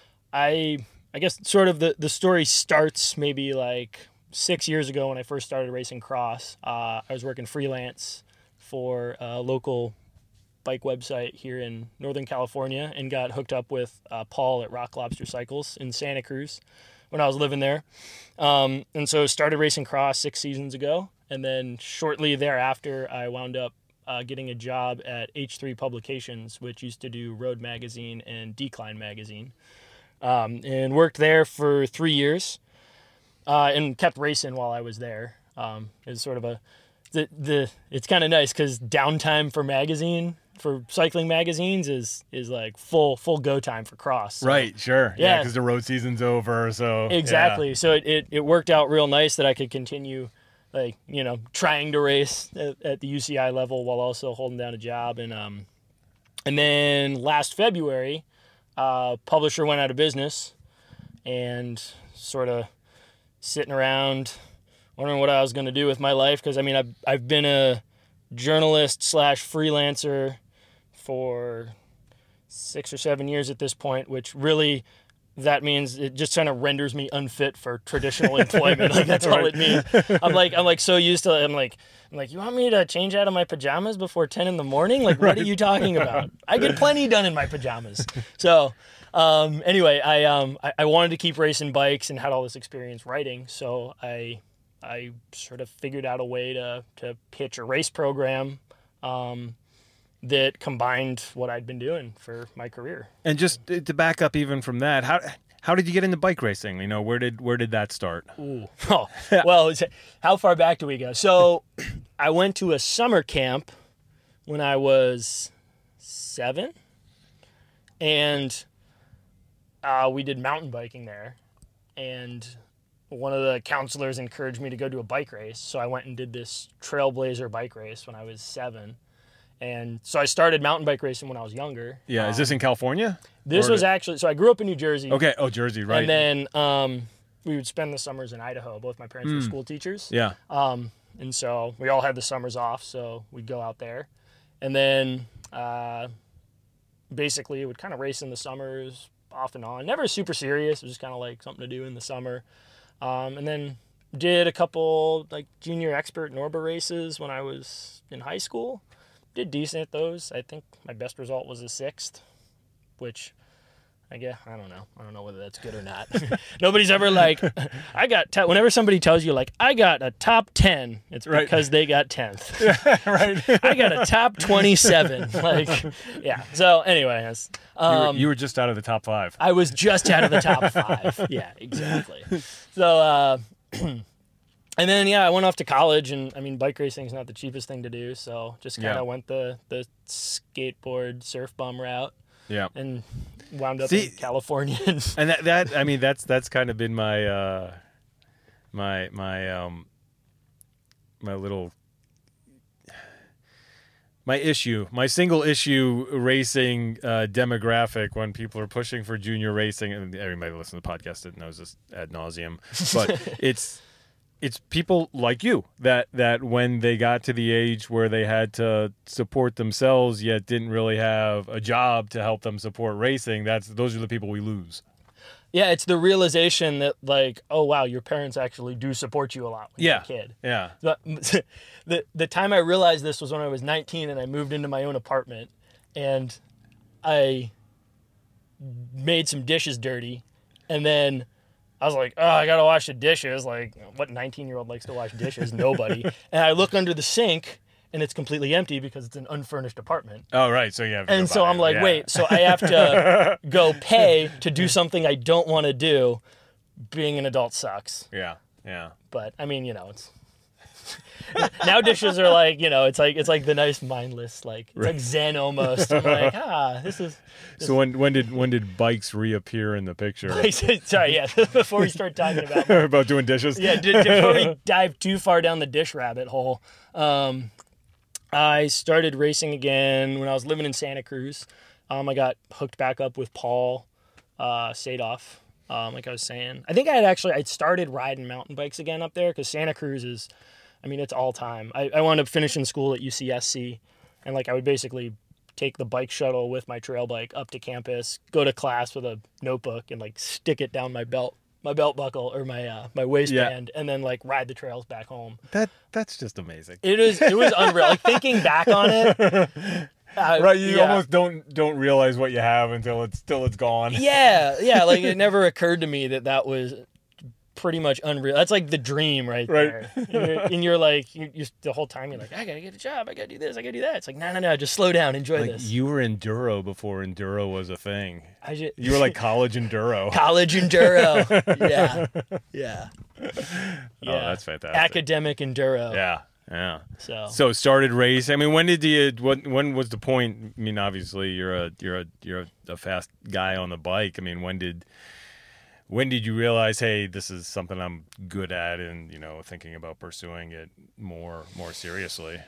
I guess sort of the story starts maybe like 6 years ago when I first started racing cross. I was working freelance for a local bike website here in Northern California and got hooked up with Paul at Rock Lobster Cycles in Santa Cruz when I was living there. And so started racing cross 6 seasons ago. And then shortly thereafter, I wound up getting a job at H3 Publications, which used to do Road Magazine and Decline Magazine. And worked there for 3 years, and kept racing while I was there. It was sort of it's kind of nice because downtime for cycling magazines is like full go time for cross. So, Right, sure. Yeah, Yeah. because the road season's over. So exactly. So it worked out real nice that I could continue, like, trying to race at the UCI level while also holding down a job. And then last February, publisher went out of business, and sort of sitting around wondering what I was going to do with my life. Because I've been a journalist / freelancer for 6 or 7 years at this point, which really that means it just kind of renders me unfit for traditional employment. Like that's all it means. I'm like so used to. I'm like, you want me to change out of my pajamas before 10 in the morning? Like, what are you talking about? I get plenty done in my pajamas. So, anyway, I wanted to keep racing bikes and had all this experience writing. So I sort of figured out a way to pitch a race program, that combined what I'd been doing for my career. And just to back up even from that, how did you get into bike racing? You know, where did that start? Ooh. Oh, well, how far back do we go? So I went to a summer camp when I was 7, and we did mountain biking there. And one of the counselors encouraged me to go to a bike race. So I went and did this Trailblazer bike race when I was 7. And so I started mountain bike racing when I was younger. Yeah, is this in California? This was actually, so I grew up in New Jersey. Okay, oh, Jersey, right. And then we would spend the summers in Idaho. Both my parents were school teachers. Yeah. And so we all had the summers off, so we'd go out there. And then basically would kind of race in the summers off and on. Never super serious. It was just kind of like something to do in the summer. And then did a couple like junior expert Norba races when I was in high school. Did decent at those. I think my best result was a 6th, which I don't know. I don't know whether that's good or not. Nobody's ever like, I got, whenever somebody tells you like, I got a top 10, it's because they got 10th. Right. I got a top 27. Like, yeah. So anyway, You were just out of the top 5. I was just out of the top 5. Yeah, exactly. So, and then, I went off to college, and I mean, bike racing is not the cheapest thing to do. So just kind of went the skateboard surf bum route. Yeah. And wound up in California. And that I mean, that's kind of been my my single issue racing demographic when people are pushing for junior racing, and everybody who listens to the podcast that knows this ad nauseum, but it's people like you that when they got to the age where they had to support themselves yet didn't really have a job to help them support racing, those are the people we lose. Yeah, it's the realization that like, oh wow, your parents actually do support you a lot when you're a kid. Yeah. The time I realized this was when I was 19 and I moved into my own apartment, and I made some dishes dirty, and then I was like, oh, I gotta wash the dishes. Like, what 19-year-old likes to wash dishes? Nobody. And I look under the sink, and it's completely empty because it's an unfurnished apartment. Oh, right. So you have to and so I'm like, wait, so I have to go pay to do something I don't want to do. Being an adult sucks. Yeah, yeah. But I mean, it's now dishes are like, it's like the nice mindless, like it's like Zen almost. I'm like, this is. So when did bikes reappear in the picture? Sorry, yeah. Before we start talking about about doing dishes. Yeah, before we dive too far down the dish rabbit hole, I started racing again when I was living in Santa Cruz. I got hooked back up with Paul Sadoff. Like I was saying, I think I'd started riding mountain bikes again up there because Santa Cruz is, I mean, it's all time. I wound up finishing school at UCSC, and like I would basically take the bike shuttle with my trail bike up to campus, go to class with a notebook, and like stick it down my belt buckle or my waistband, and then like ride the trails back home. That's just amazing. It was unreal. Like thinking back on it. Right, you almost don't realize what you have until it's gone. Yeah. Like it never occurred to me that was pretty much unreal. That's like the dream right there. And you're like, you're the whole time you're like, I gotta get a job, I gotta do this, I gotta do that. It's like, no, just slow down, enjoy like this. You were enduro before enduro was a thing. You were like college enduro. College enduro. Yeah. Oh, that's fantastic. Academic enduro. Yeah. So started racing. I mean, when was the point? I mean, obviously you're a fast guy on the bike. I mean, when did you realize, hey, this is something I'm good at, and thinking about pursuing it more seriously?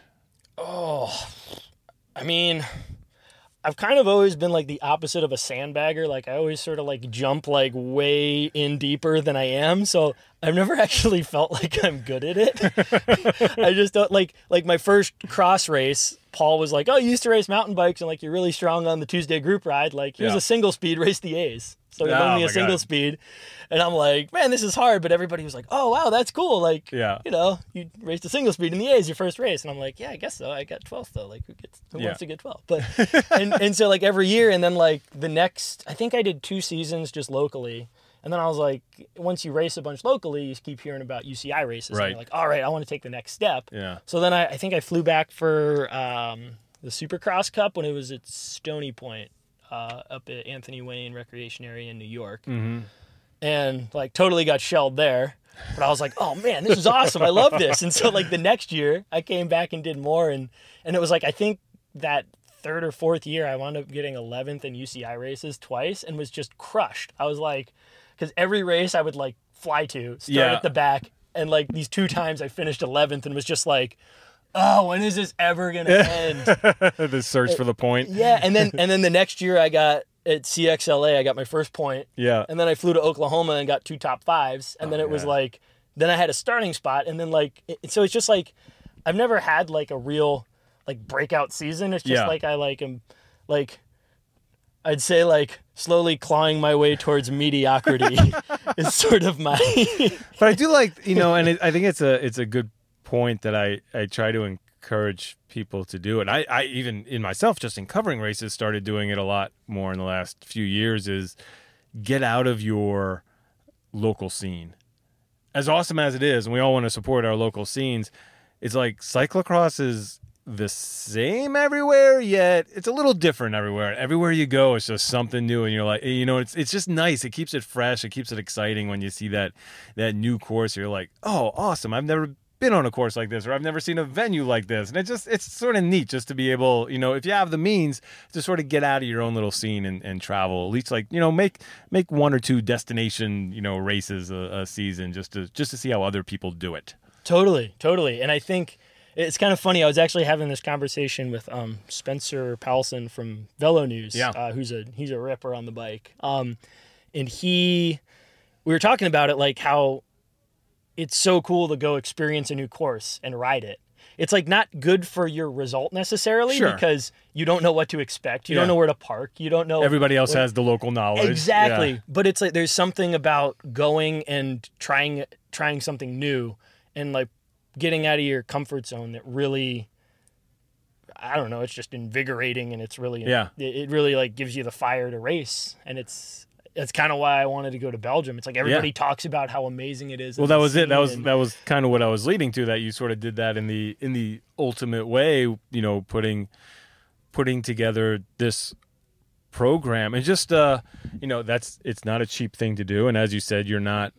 Oh, I mean, I've kind of always been like the opposite of a sandbagger. Like I always sort of like jump like way in deeper than I am. So I've never actually felt like I'm good at it. I just don't like my first cross race. Paul was like, oh, you used to race mountain bikes and like you're really strong on the Tuesday group ride. Like here's a single speed, race the A's. So he loaned me a single speed, and I'm like, man, this is hard. But everybody was like, oh, wow, that's cool. Like, you raced a single speed in the A's your first race. And I'm like, yeah, I guess so. I got 12th though. Like, who wants to get 12? But, and so like every year, and then like the next, I think I did 2 seasons just locally. And then I was like, once you race a bunch locally, you keep hearing about UCI races. Right. And you're like, all right, I want to take the next step. Yeah. So then I think I flew back for the Supercross Cup when it was at Stony Point. Up at Anthony Wayne Recreation Area in New York. Mm-hmm. and like totally got shelled there. But I was like, oh man, this is awesome. I love this. And so like the next year I came back and did more. And it was like, I think that third or fourth year I wound up getting 11th in UCI races twice and was just crushed. I was like, because every race I would like fly to, start at the back. And like these 2 times I finished 11th and was just like, oh, when is this ever going to end? The search for the point. Yeah. And then the next year I got at CXLA, I got my first point. Yeah. And then I flew to Oklahoma and got 2 top 5s. And then it was like, then I had a starting spot. And then like, so it's just like, I've never had like a real like breakout season. It's just like, I like am like, I'd say like slowly clawing my way towards mediocrity is sort of my. But I do like, and I think it's a good point that I try to encourage people to do. And I even in myself, just in covering races, started doing it a lot more in the last few years, is get out of your local scene. As awesome as it is, and we all want to support our local scenes, it's like cyclocross is the same everywhere, yet it's a little different everywhere. Everywhere you go, it's just something new, and you're like, it's just nice. It keeps it fresh. It keeps it exciting when you see that new course. You're like, oh, awesome! I've never been on a course like this, or I've never seen a venue like this, and it's sort of neat just to be able, if you have the means to sort of get out of your own little scene and travel, at least like make 1 or 2 destination races a season just to see how other people do it. Totally. And I think it's kind of funny. I was actually having this conversation with Spencer Powelson from Velo News, he's a ripper on the bike, and we were talking about it, like how it's so cool to go experience a new course and ride it. It's like not good for your result necessarily, because you don't know what to expect. You don't know where to park. You don't know. Everybody else has the local knowledge. Exactly. Yeah. But it's like there's something about going and trying something new and like getting out of your comfort zone that really, I don't know, it's just invigorating, and it's really it really like gives you the fire to race. And that's kind of why I wanted to go to Belgium. It's like everybody talks about how amazing it is. Well, that was it. That was kind of what I was leading to, that you sort of did that in the ultimate way, putting together this program. And just it's not a cheap thing to do. And as you said, you're not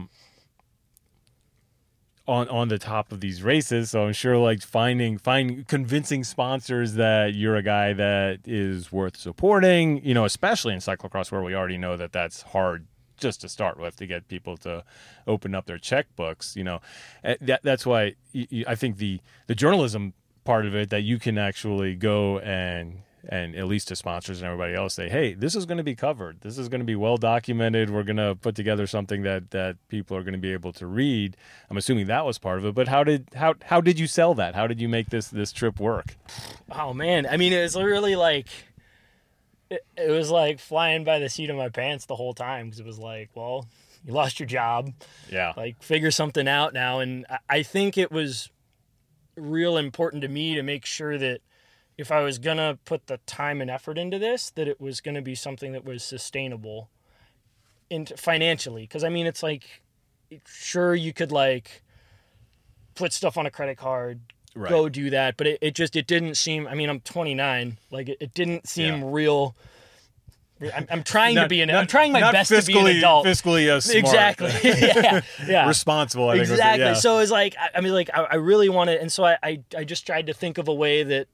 on the top of these races, so I'm sure like convincing sponsors that you're a guy that is worth supporting, especially in cyclocross, where we already know that that's hard just to start with, to get people to open up their checkbooks. That's why I think the journalism part of it, that you can actually go and at least to sponsors and everybody else, say, hey, this is going to be covered. This is going to be well documented. We're going to put together something that people are going to be able to read. I'm assuming that was part of it. But how did you sell that? How did you make this trip work? Oh man, I mean, it was really like it was like flying by the seat of my pants the whole time, because it was like, well, you lost your job. Yeah. Like figure something out now, and I think it was real important to me to make sure that if I was going to put the time and effort into this, that it was going to be something that was sustainable financially. Because, I mean, it's like, sure, you could, like, put stuff on a credit card, go do that. But it didn't seem, I mean, I'm 29. Like, it didn't seem real. I'm trying to be I'm trying my best to be an adult. Fiscally smart. Exactly. yeah. Responsible, I think. Exactly. So it's like, I mean, like, I really wanted, and so I just tried to think of a way that,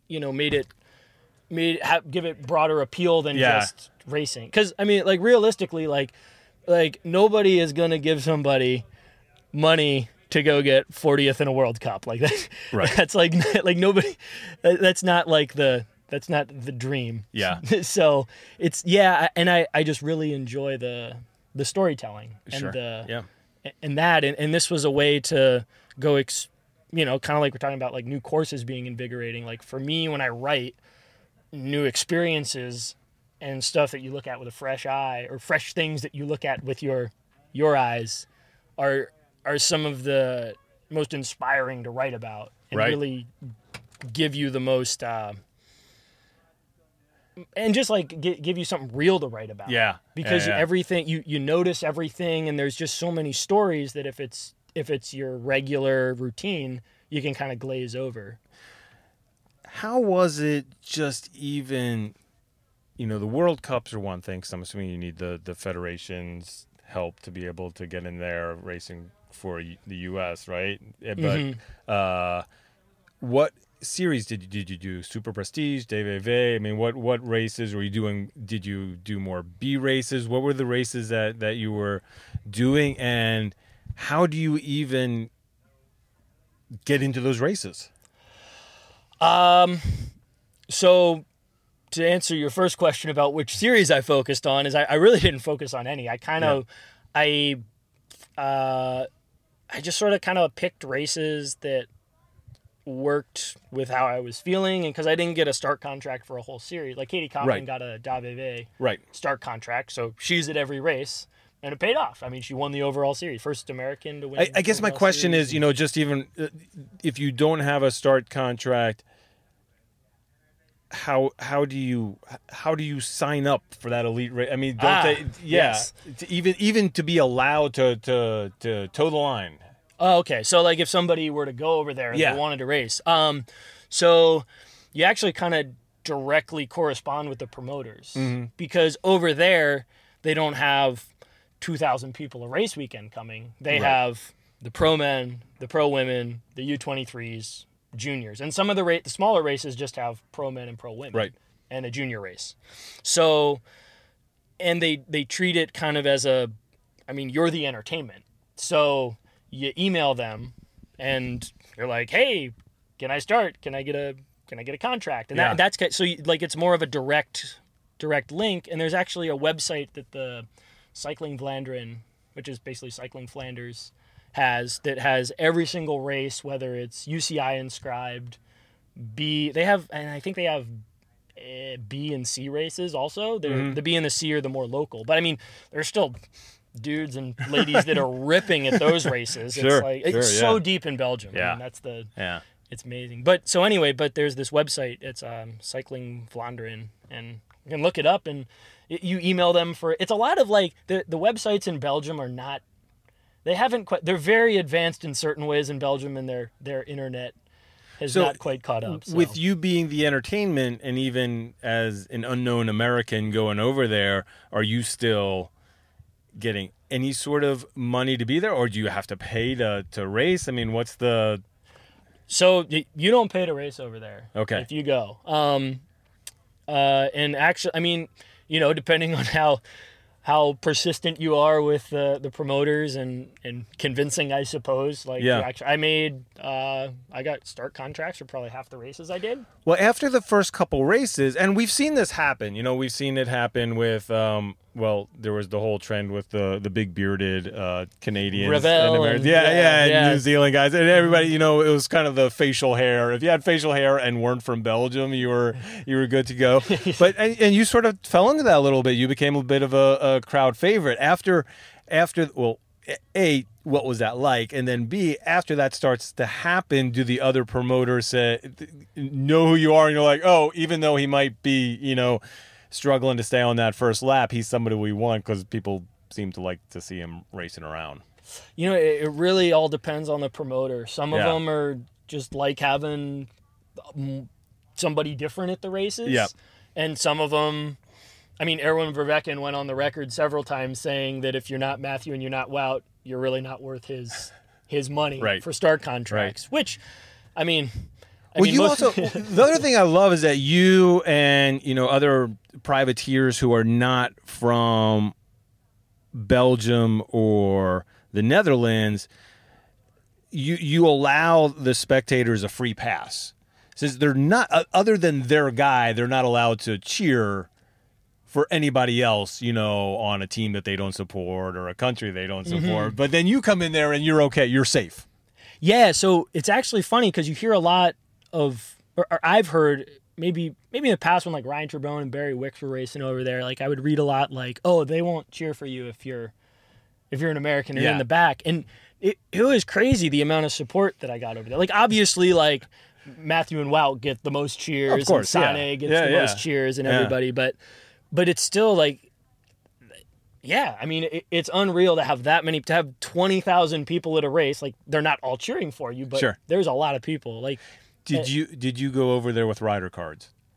give it broader appeal than just racing. Because, I mean, like, realistically, like nobody is going to give somebody money to go get 40th in a World Cup. Like, that, that's like nobody, that's not like that's not the dream. Yeah. So it's, and I just really enjoy the storytelling and and this was a way to go, kind of like we're talking about, like new courses being invigorating. Like for me, when I write, new experiences and stuff that you look at with a fresh eye, or fresh things that you look at with your eyes, are some of the most inspiring to write about, and really give you the most and just like give you something real to write about. Because everything you notice everything, and there's just so many stories that if it's your regular routine, you can kind of glaze over. How was it just even, the World Cups are one thing, because I'm assuming you need the federations help to be able to get in there racing for the U.S., right? Mm-hmm. But what series did you do? Super Prestige, DVV? I mean, what races were you doing? Did you do more B races? What were the races that you were doing, and how do you even get into those races? So to answer your first question about which series I focused on is I really didn't focus on any. I just sort of kind of picked races that worked with how I was feeling, and because I didn't get a start contract for a whole series. Like Katie Compton Right. got a DAVV Right. start contract, so she's at every race, and it paid off. I mean, she won the overall series, first American to win. I guess my overall question series. is, just even if you don't have a start contract, how do you sign up for that elite race? I mean, don't they? Yeah, yes. to even to be allowed to toe the line. Oh, okay. So, like, if somebody were to go over there and Yeah. they wanted to race, so you actually kind of directly correspond with the promoters because over there they don't have 2,000 people a race weekend coming. They Right. have the pro men, the pro women, the U23s, juniors, and some of the smaller races just have pro men and pro women, Right. and a junior race. So, and they treat it kind of as you're the entertainment. So you email them and you're like, hey, can I start? Can I get a contract? And Yeah. that's so it's more of a direct link. And there's actually a website that the Cycling Vlaanderen, which is basically Cycling Flanders, that has every single race, whether it's UCI inscribed, B. They have, and I think they have B and C races also. The B and the C are the more local, but I mean, there's still dudes and ladies that are ripping at those races. Sure, It's sure, so yeah. deep in Belgium. Yeah. I mean, Yeah. it's amazing. But there's this website. It's Cycling Vlaanderen, and you can look it up and you email them for. It's a lot of the websites in Belgium are not. They haven't quite. They're very advanced in certain ways in Belgium, and their internet has So, not quite caught up. So. With you being the entertainment, and even as an unknown American going over there, are you still getting any sort of money to be there, or do you have to pay to race? I mean, what's the... So you don't pay to race over there. Okay. If you go. And actually, I mean, depending on how persistent you are with the promoters and convincing, I suppose. Yeah. I got start contracts for probably half the races I did. Well, after the first couple races, and we've seen this happen, we've seen it happen with, there was the whole trend with the big bearded Canadians. Ravel and and- and New Zealand guys. And everybody, it was kind of the facial hair. If you had facial hair and weren't from Belgium, you were good to go. But and you sort of fell into that a little bit. You became a bit of a crowd favorite. After, A, what was that like? And then B, after that starts to happen, do the other promoters know who you are? And you're like, oh, even though he might be, struggling to stay on that first lap, he's somebody we want because people seem to like to see him racing around. It really all depends on the promoter. Some of Yeah. them are just like having somebody different at the races. Yep. And some of them, I mean, Erwin Vervecken went on the record several times saying that if you're not Matthew and you're not Wout, you're really not worth his money Right. for start contracts. Right. Which, I mean, You most- also, the other thing I love is that you and, other privateers who are not from Belgium or the Netherlands, you allow the spectators a free pass. Since they're not, other than their guy, they're not allowed to cheer for anybody else, on a team that they don't support or a country they don't support. But then you come in there and you're okay, you're safe. Yeah, so it's actually funny because you hear a lot of, or I've heard maybe in the past when Ryan Trebone and Barry Wicks were racing over there, I would read a lot oh, they won't cheer for you if you're an American and Yeah. in the back. And it was crazy the amount of support that I got over there. Obviously, Matthew and Wout get the most cheers, Of course, and yeah. Sane gets Yeah, the yeah. most cheers, and Yeah. everybody, but it's still yeah, I mean, it's unreal to have 20,000 people at a race. They're not all cheering for you, but Sure. there's a lot of people. Did you go over there with rider cards?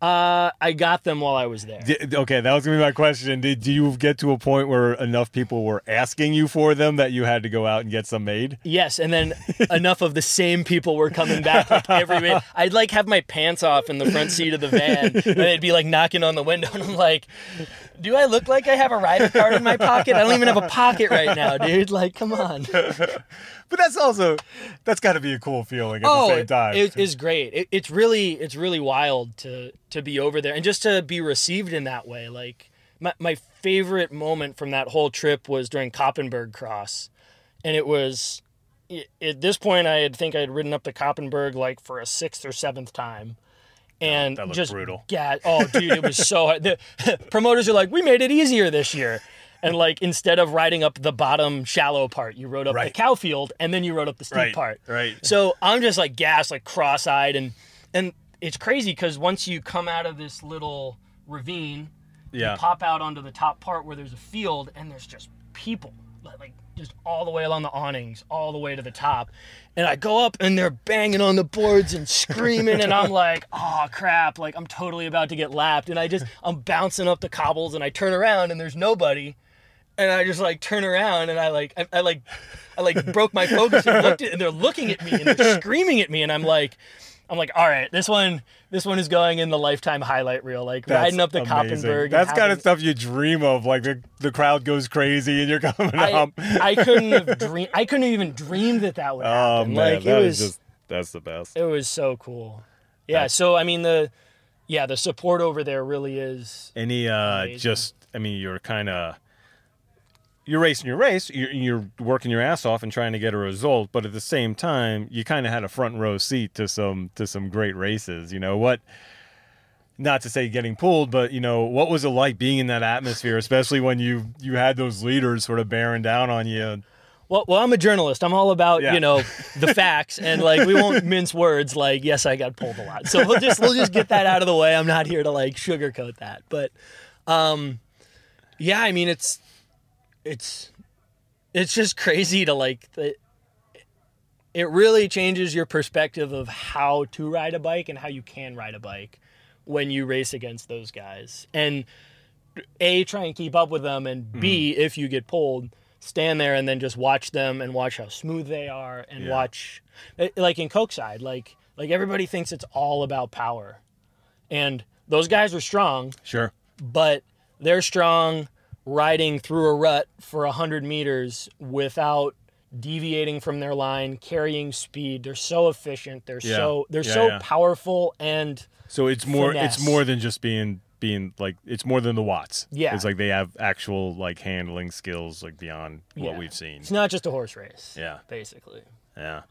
I got them while I was there. Okay, that was gonna be my question. Do you get to a point where enough people were asking you for them that you had to go out and get some made? Yes, and then enough of the same people were coming back like every day. I'd like have my pants off in the front seat of the van, and they'd be like knocking on the window, and I'm like, do I look like I have a rider card in my pocket? I don't even have a pocket right now, dude. Like, come on. But that's got to be a cool feeling at the same time. It is great. It's really wild to be over there and just to be received in that way. Like my favorite moment from that whole trip was during Koppenberg Cross, and it was at this point I had ridden up the Koppenberg like for a 6th or 7th time. And that looked just brutal. Oh, dude, it was so hard. The promoters are like, we made it easier this year. And like, instead of riding up the bottom shallow part, you rode up the cow field and then you rode up the steep part. Right. So I'm just like gassed, like cross-eyed. And it's crazy because once you come out of this little ravine, you pop out onto the top part where there's a field and there's just people like just all the way along the awnings, all the way to the top. And I go up and they're banging on the boards and screaming and I'm like, oh crap, like I'm totally about to get lapped. And I'm bouncing up the cobbles and I turn around and there's nobody. And I just like turn around and I broke my focus and looked at, and they're looking at me and they're screaming at me. And I'm like, all right, this one is going in the lifetime highlight reel. Like riding up the Koppenberg. That's kind of stuff you dream of. Like the crowd goes crazy and you're coming up. I couldn't even dream that would happen. Oh man, like that's the best. It was so cool. Yeah. So I mean the support over there really is. Any you're racing your race, you're working your ass off and trying to get a result, but at the same time, you kind of had a front row seat to some great races. You know what? Not to say getting pulled, but what was it like being in that atmosphere, especially when you had those leaders sort of bearing down on you? Well, I'm a journalist. I'm all about the facts, and like we won't mince words. Like, yes, I got pulled a lot, so we'll just get that out of the way. I'm not here to like sugarcoat that, but I mean it's just crazy to like it really changes your perspective of how to ride a bike and how you can ride a bike when you race against those guys. And A, try and keep up with them, and B, if you get pulled, stand there and then just watch them and watch how smooth they are and watch like in Kochside, like everybody thinks it's all about power. And those guys are strong. Sure. But they're strong riding through a rut for 100 meters without deviating from their line, carrying speed. They're so efficient. They're so powerful, and so it's more finesse. It's more than just being like, it's more than the watts. Yeah. It's like they have actual like handling skills like beyond what we've seen. It's not just a horse race. Yeah. Basically. Yeah.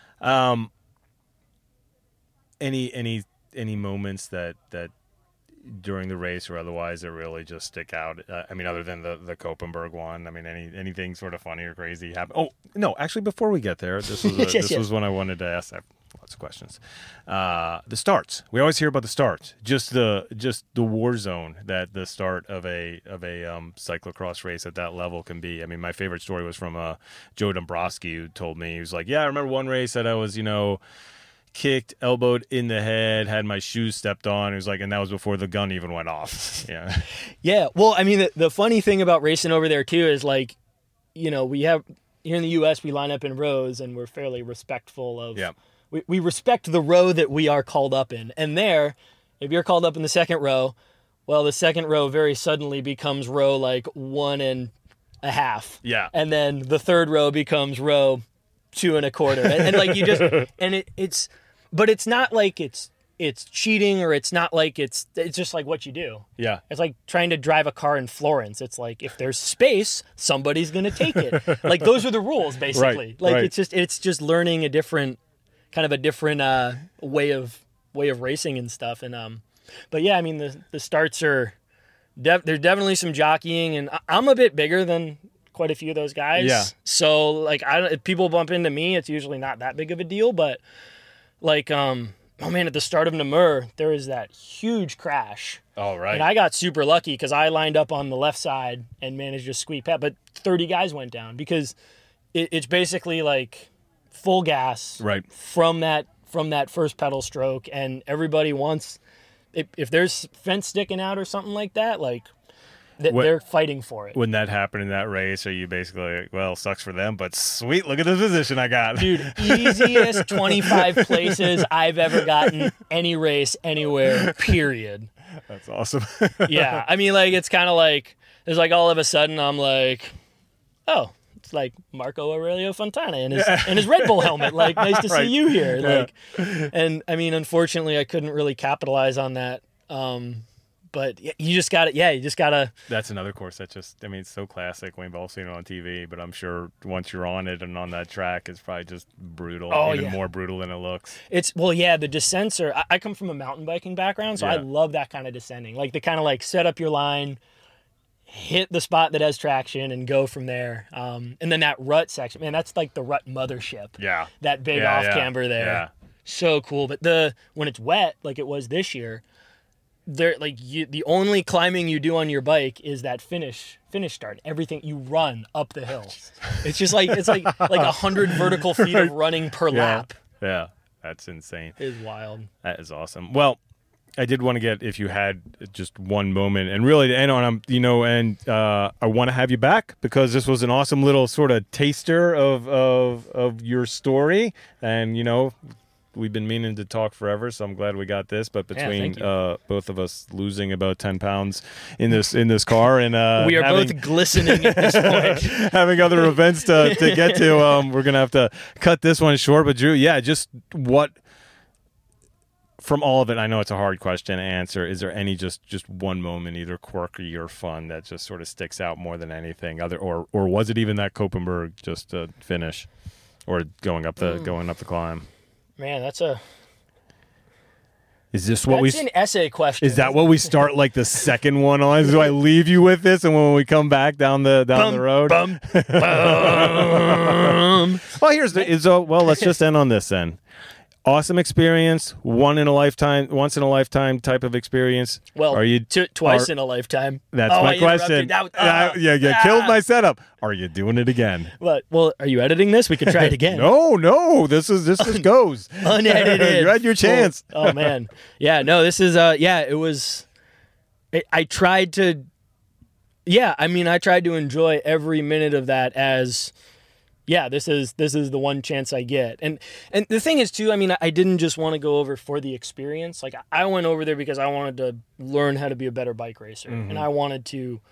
Any moments that during the race or otherwise that really just stick out? I mean, other than the Koppenberg one, I mean, anything sort of funny or crazy happen? Oh no, actually, before we get there, this was this was one I wanted to ask. I have lots of questions. The starts. We always hear about the starts. Just the war zone that the start of a cyclocross race at that level can be. I mean, my favorite story was from Joe Dombrowski, who told me, he was like, I remember one race that I was kicked, elbowed in the head, had my shoes stepped on. It was like, and that was before the gun even went off. Yeah. Yeah. Well, I mean, the funny thing about racing over there too is like, we have here in the U.S. we line up in rows and we're fairly respectful of. Yeah. We respect the row that we are called up in, and there, if you're called up in the second row, well, the second row very suddenly becomes row like 1.5. Yeah. And then the third row becomes row 2 1/4, and like you just it's. But it's not like it's cheating, or it's not like it's just like what you do. Yeah. It's like trying to drive a car in Florence. It's like if there's space, somebody's going to take it. Like those are the rules basically. It's just learning a different way of racing and stuff. And but yeah, I mean the starts are there's definitely some jockeying, and I'm a bit bigger than quite a few of those guys. Yeah. So like if people bump into me, it's usually not that big of a deal, but like, at the start of Namur, there was that huge crash. Oh, right. And I got super lucky because I lined up on the left side and managed to squeak past, but 30 guys went down because it's basically like full gas right from that first pedal stroke, and everybody wants if there's fence sticking out or something like that, like they're fighting for it. When that happened in that race, are you basically like, well, sucks for them, but sweet, look at the position I got. Dude, easiest 25 places I've ever gotten any race anywhere, period. That's awesome. Yeah, I mean, like, it's kind of like, there's like all of a sudden I'm like, oh, it's like Marco Aurelio Fontana in his Red Bull helmet. Like, nice to see you here. Like, and I mean, unfortunately, I couldn't really capitalize on that. But you just got to, you just got to. That's another course that just, I mean, it's so classic. We've all seen it on TV, but I'm sure once you're on it and on that track, it's probably just brutal, even more brutal than it looks. The descents are, I come from a mountain biking background, so I love that kind of descending. Like, the kind of like set up your line, hit the spot that has traction, and go from there. And then that rut section, man, that's like the rut mothership. Yeah. That big off camber there. Yeah. So cool. But when it's wet, like it was this year, the only climbing you do on your bike is that finish start. Everything you run up the hill. It's just like 100 vertical feet of running per lap. Yeah, that's insane. It's wild. That is awesome. Well, I did want to get, if you had just one moment, and really to end on, I want to have you back because this was an awesome little sort of taster of your story, and we've been meaning to talk forever, so I'm glad we got this. But between both of us losing about 10 pounds in this car, and we are both glistening at this point, having other events to get to, we're gonna have to cut this one short. But Drew, just what from all of it? I know it's a hard question to answer. Is there any just one moment, either quirky or fun, that just sort of sticks out more than anything? Or was it even that Koppenberg just finish, or going up the climb? Man, that's an essay question. Is that what we start like the second one on? Do I leave you with this, and when we come back down the road? Well, let's just end on this then. Awesome experience, once in a lifetime type of experience. Well, are you twice in a lifetime? That's my question. Killed my setup. Are you doing it again? What? Well, are you editing this? We could try it again. No. This just goes unedited. You had your chance. Oh man, yeah. No, this is it was. I tried to. Yeah, I mean, I tried to enjoy every minute of that as. Yeah, this is the one chance I get. And the thing is, too, I mean, I didn't just want to go over for the experience. Like, I went over there because I wanted to learn how to be a better bike racer. Mm-hmm. And I wanted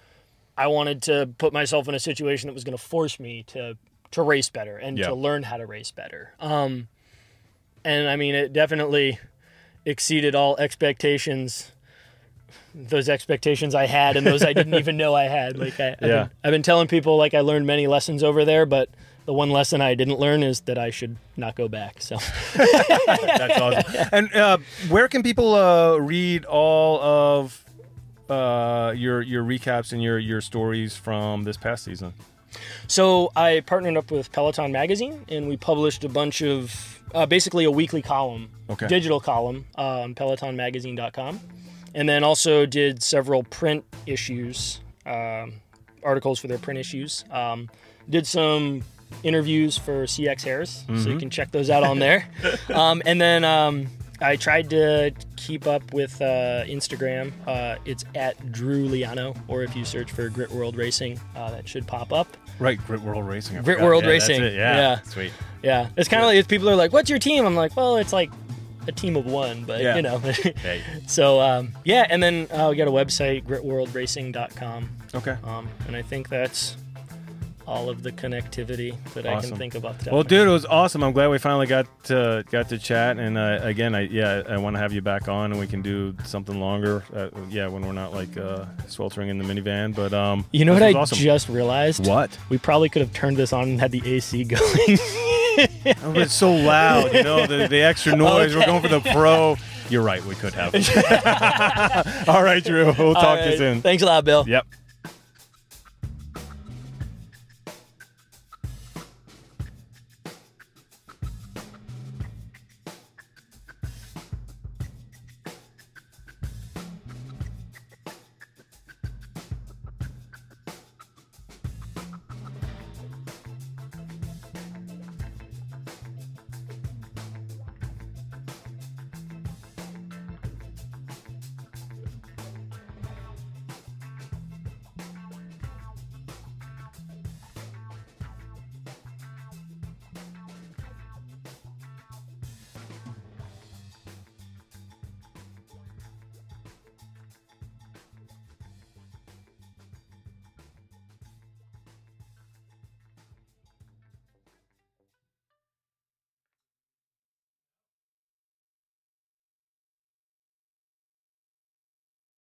to put myself in a situation that was going to force me to race better and to learn how to race better. And, I mean, it definitely exceeded all expectations. Those expectations I had and those I didn't even know I had. Like, I've been telling people, like, I learned many lessons over there, but the one lesson I didn't learn is that I should not go back. So that's awesome. And where can people read all of your recaps and your stories from this past season? So I partnered up with Peloton Magazine, and we published a bunch of basically a weekly column, digital column on PelotonMagazine.com, and then also did several print issues, articles for their print issues. Did some interviews for CX Harris, so you can check those out on there. And then I tried to keep up with Instagram. It's at Drew Liano, or if you search for Grit World Racing, that should pop up. Right, Grit World Racing. Grit World Racing. That's it. Yeah. Sweet. Yeah, it's kind of like people are like, "What's your team?" I'm like, "Well, it's like a team of one," but you know. Hey. So and then we got a website, gritworldracing.com. Okay. And I think that's all of the connectivity that I can think about. Well, dude, it was awesome. I'm glad we finally got to chat. And again, I want to have you back on, and we can do something longer. When we're not like sweltering in the minivan. But you know what I just realized? What? We probably could have turned this on and had the AC going. Oh, but it's so loud, the extra noise. Okay. We're going for the Pro. You're right, we could have. All right, Drew. We'll talk to you soon. Thanks a lot, Bill. Yep.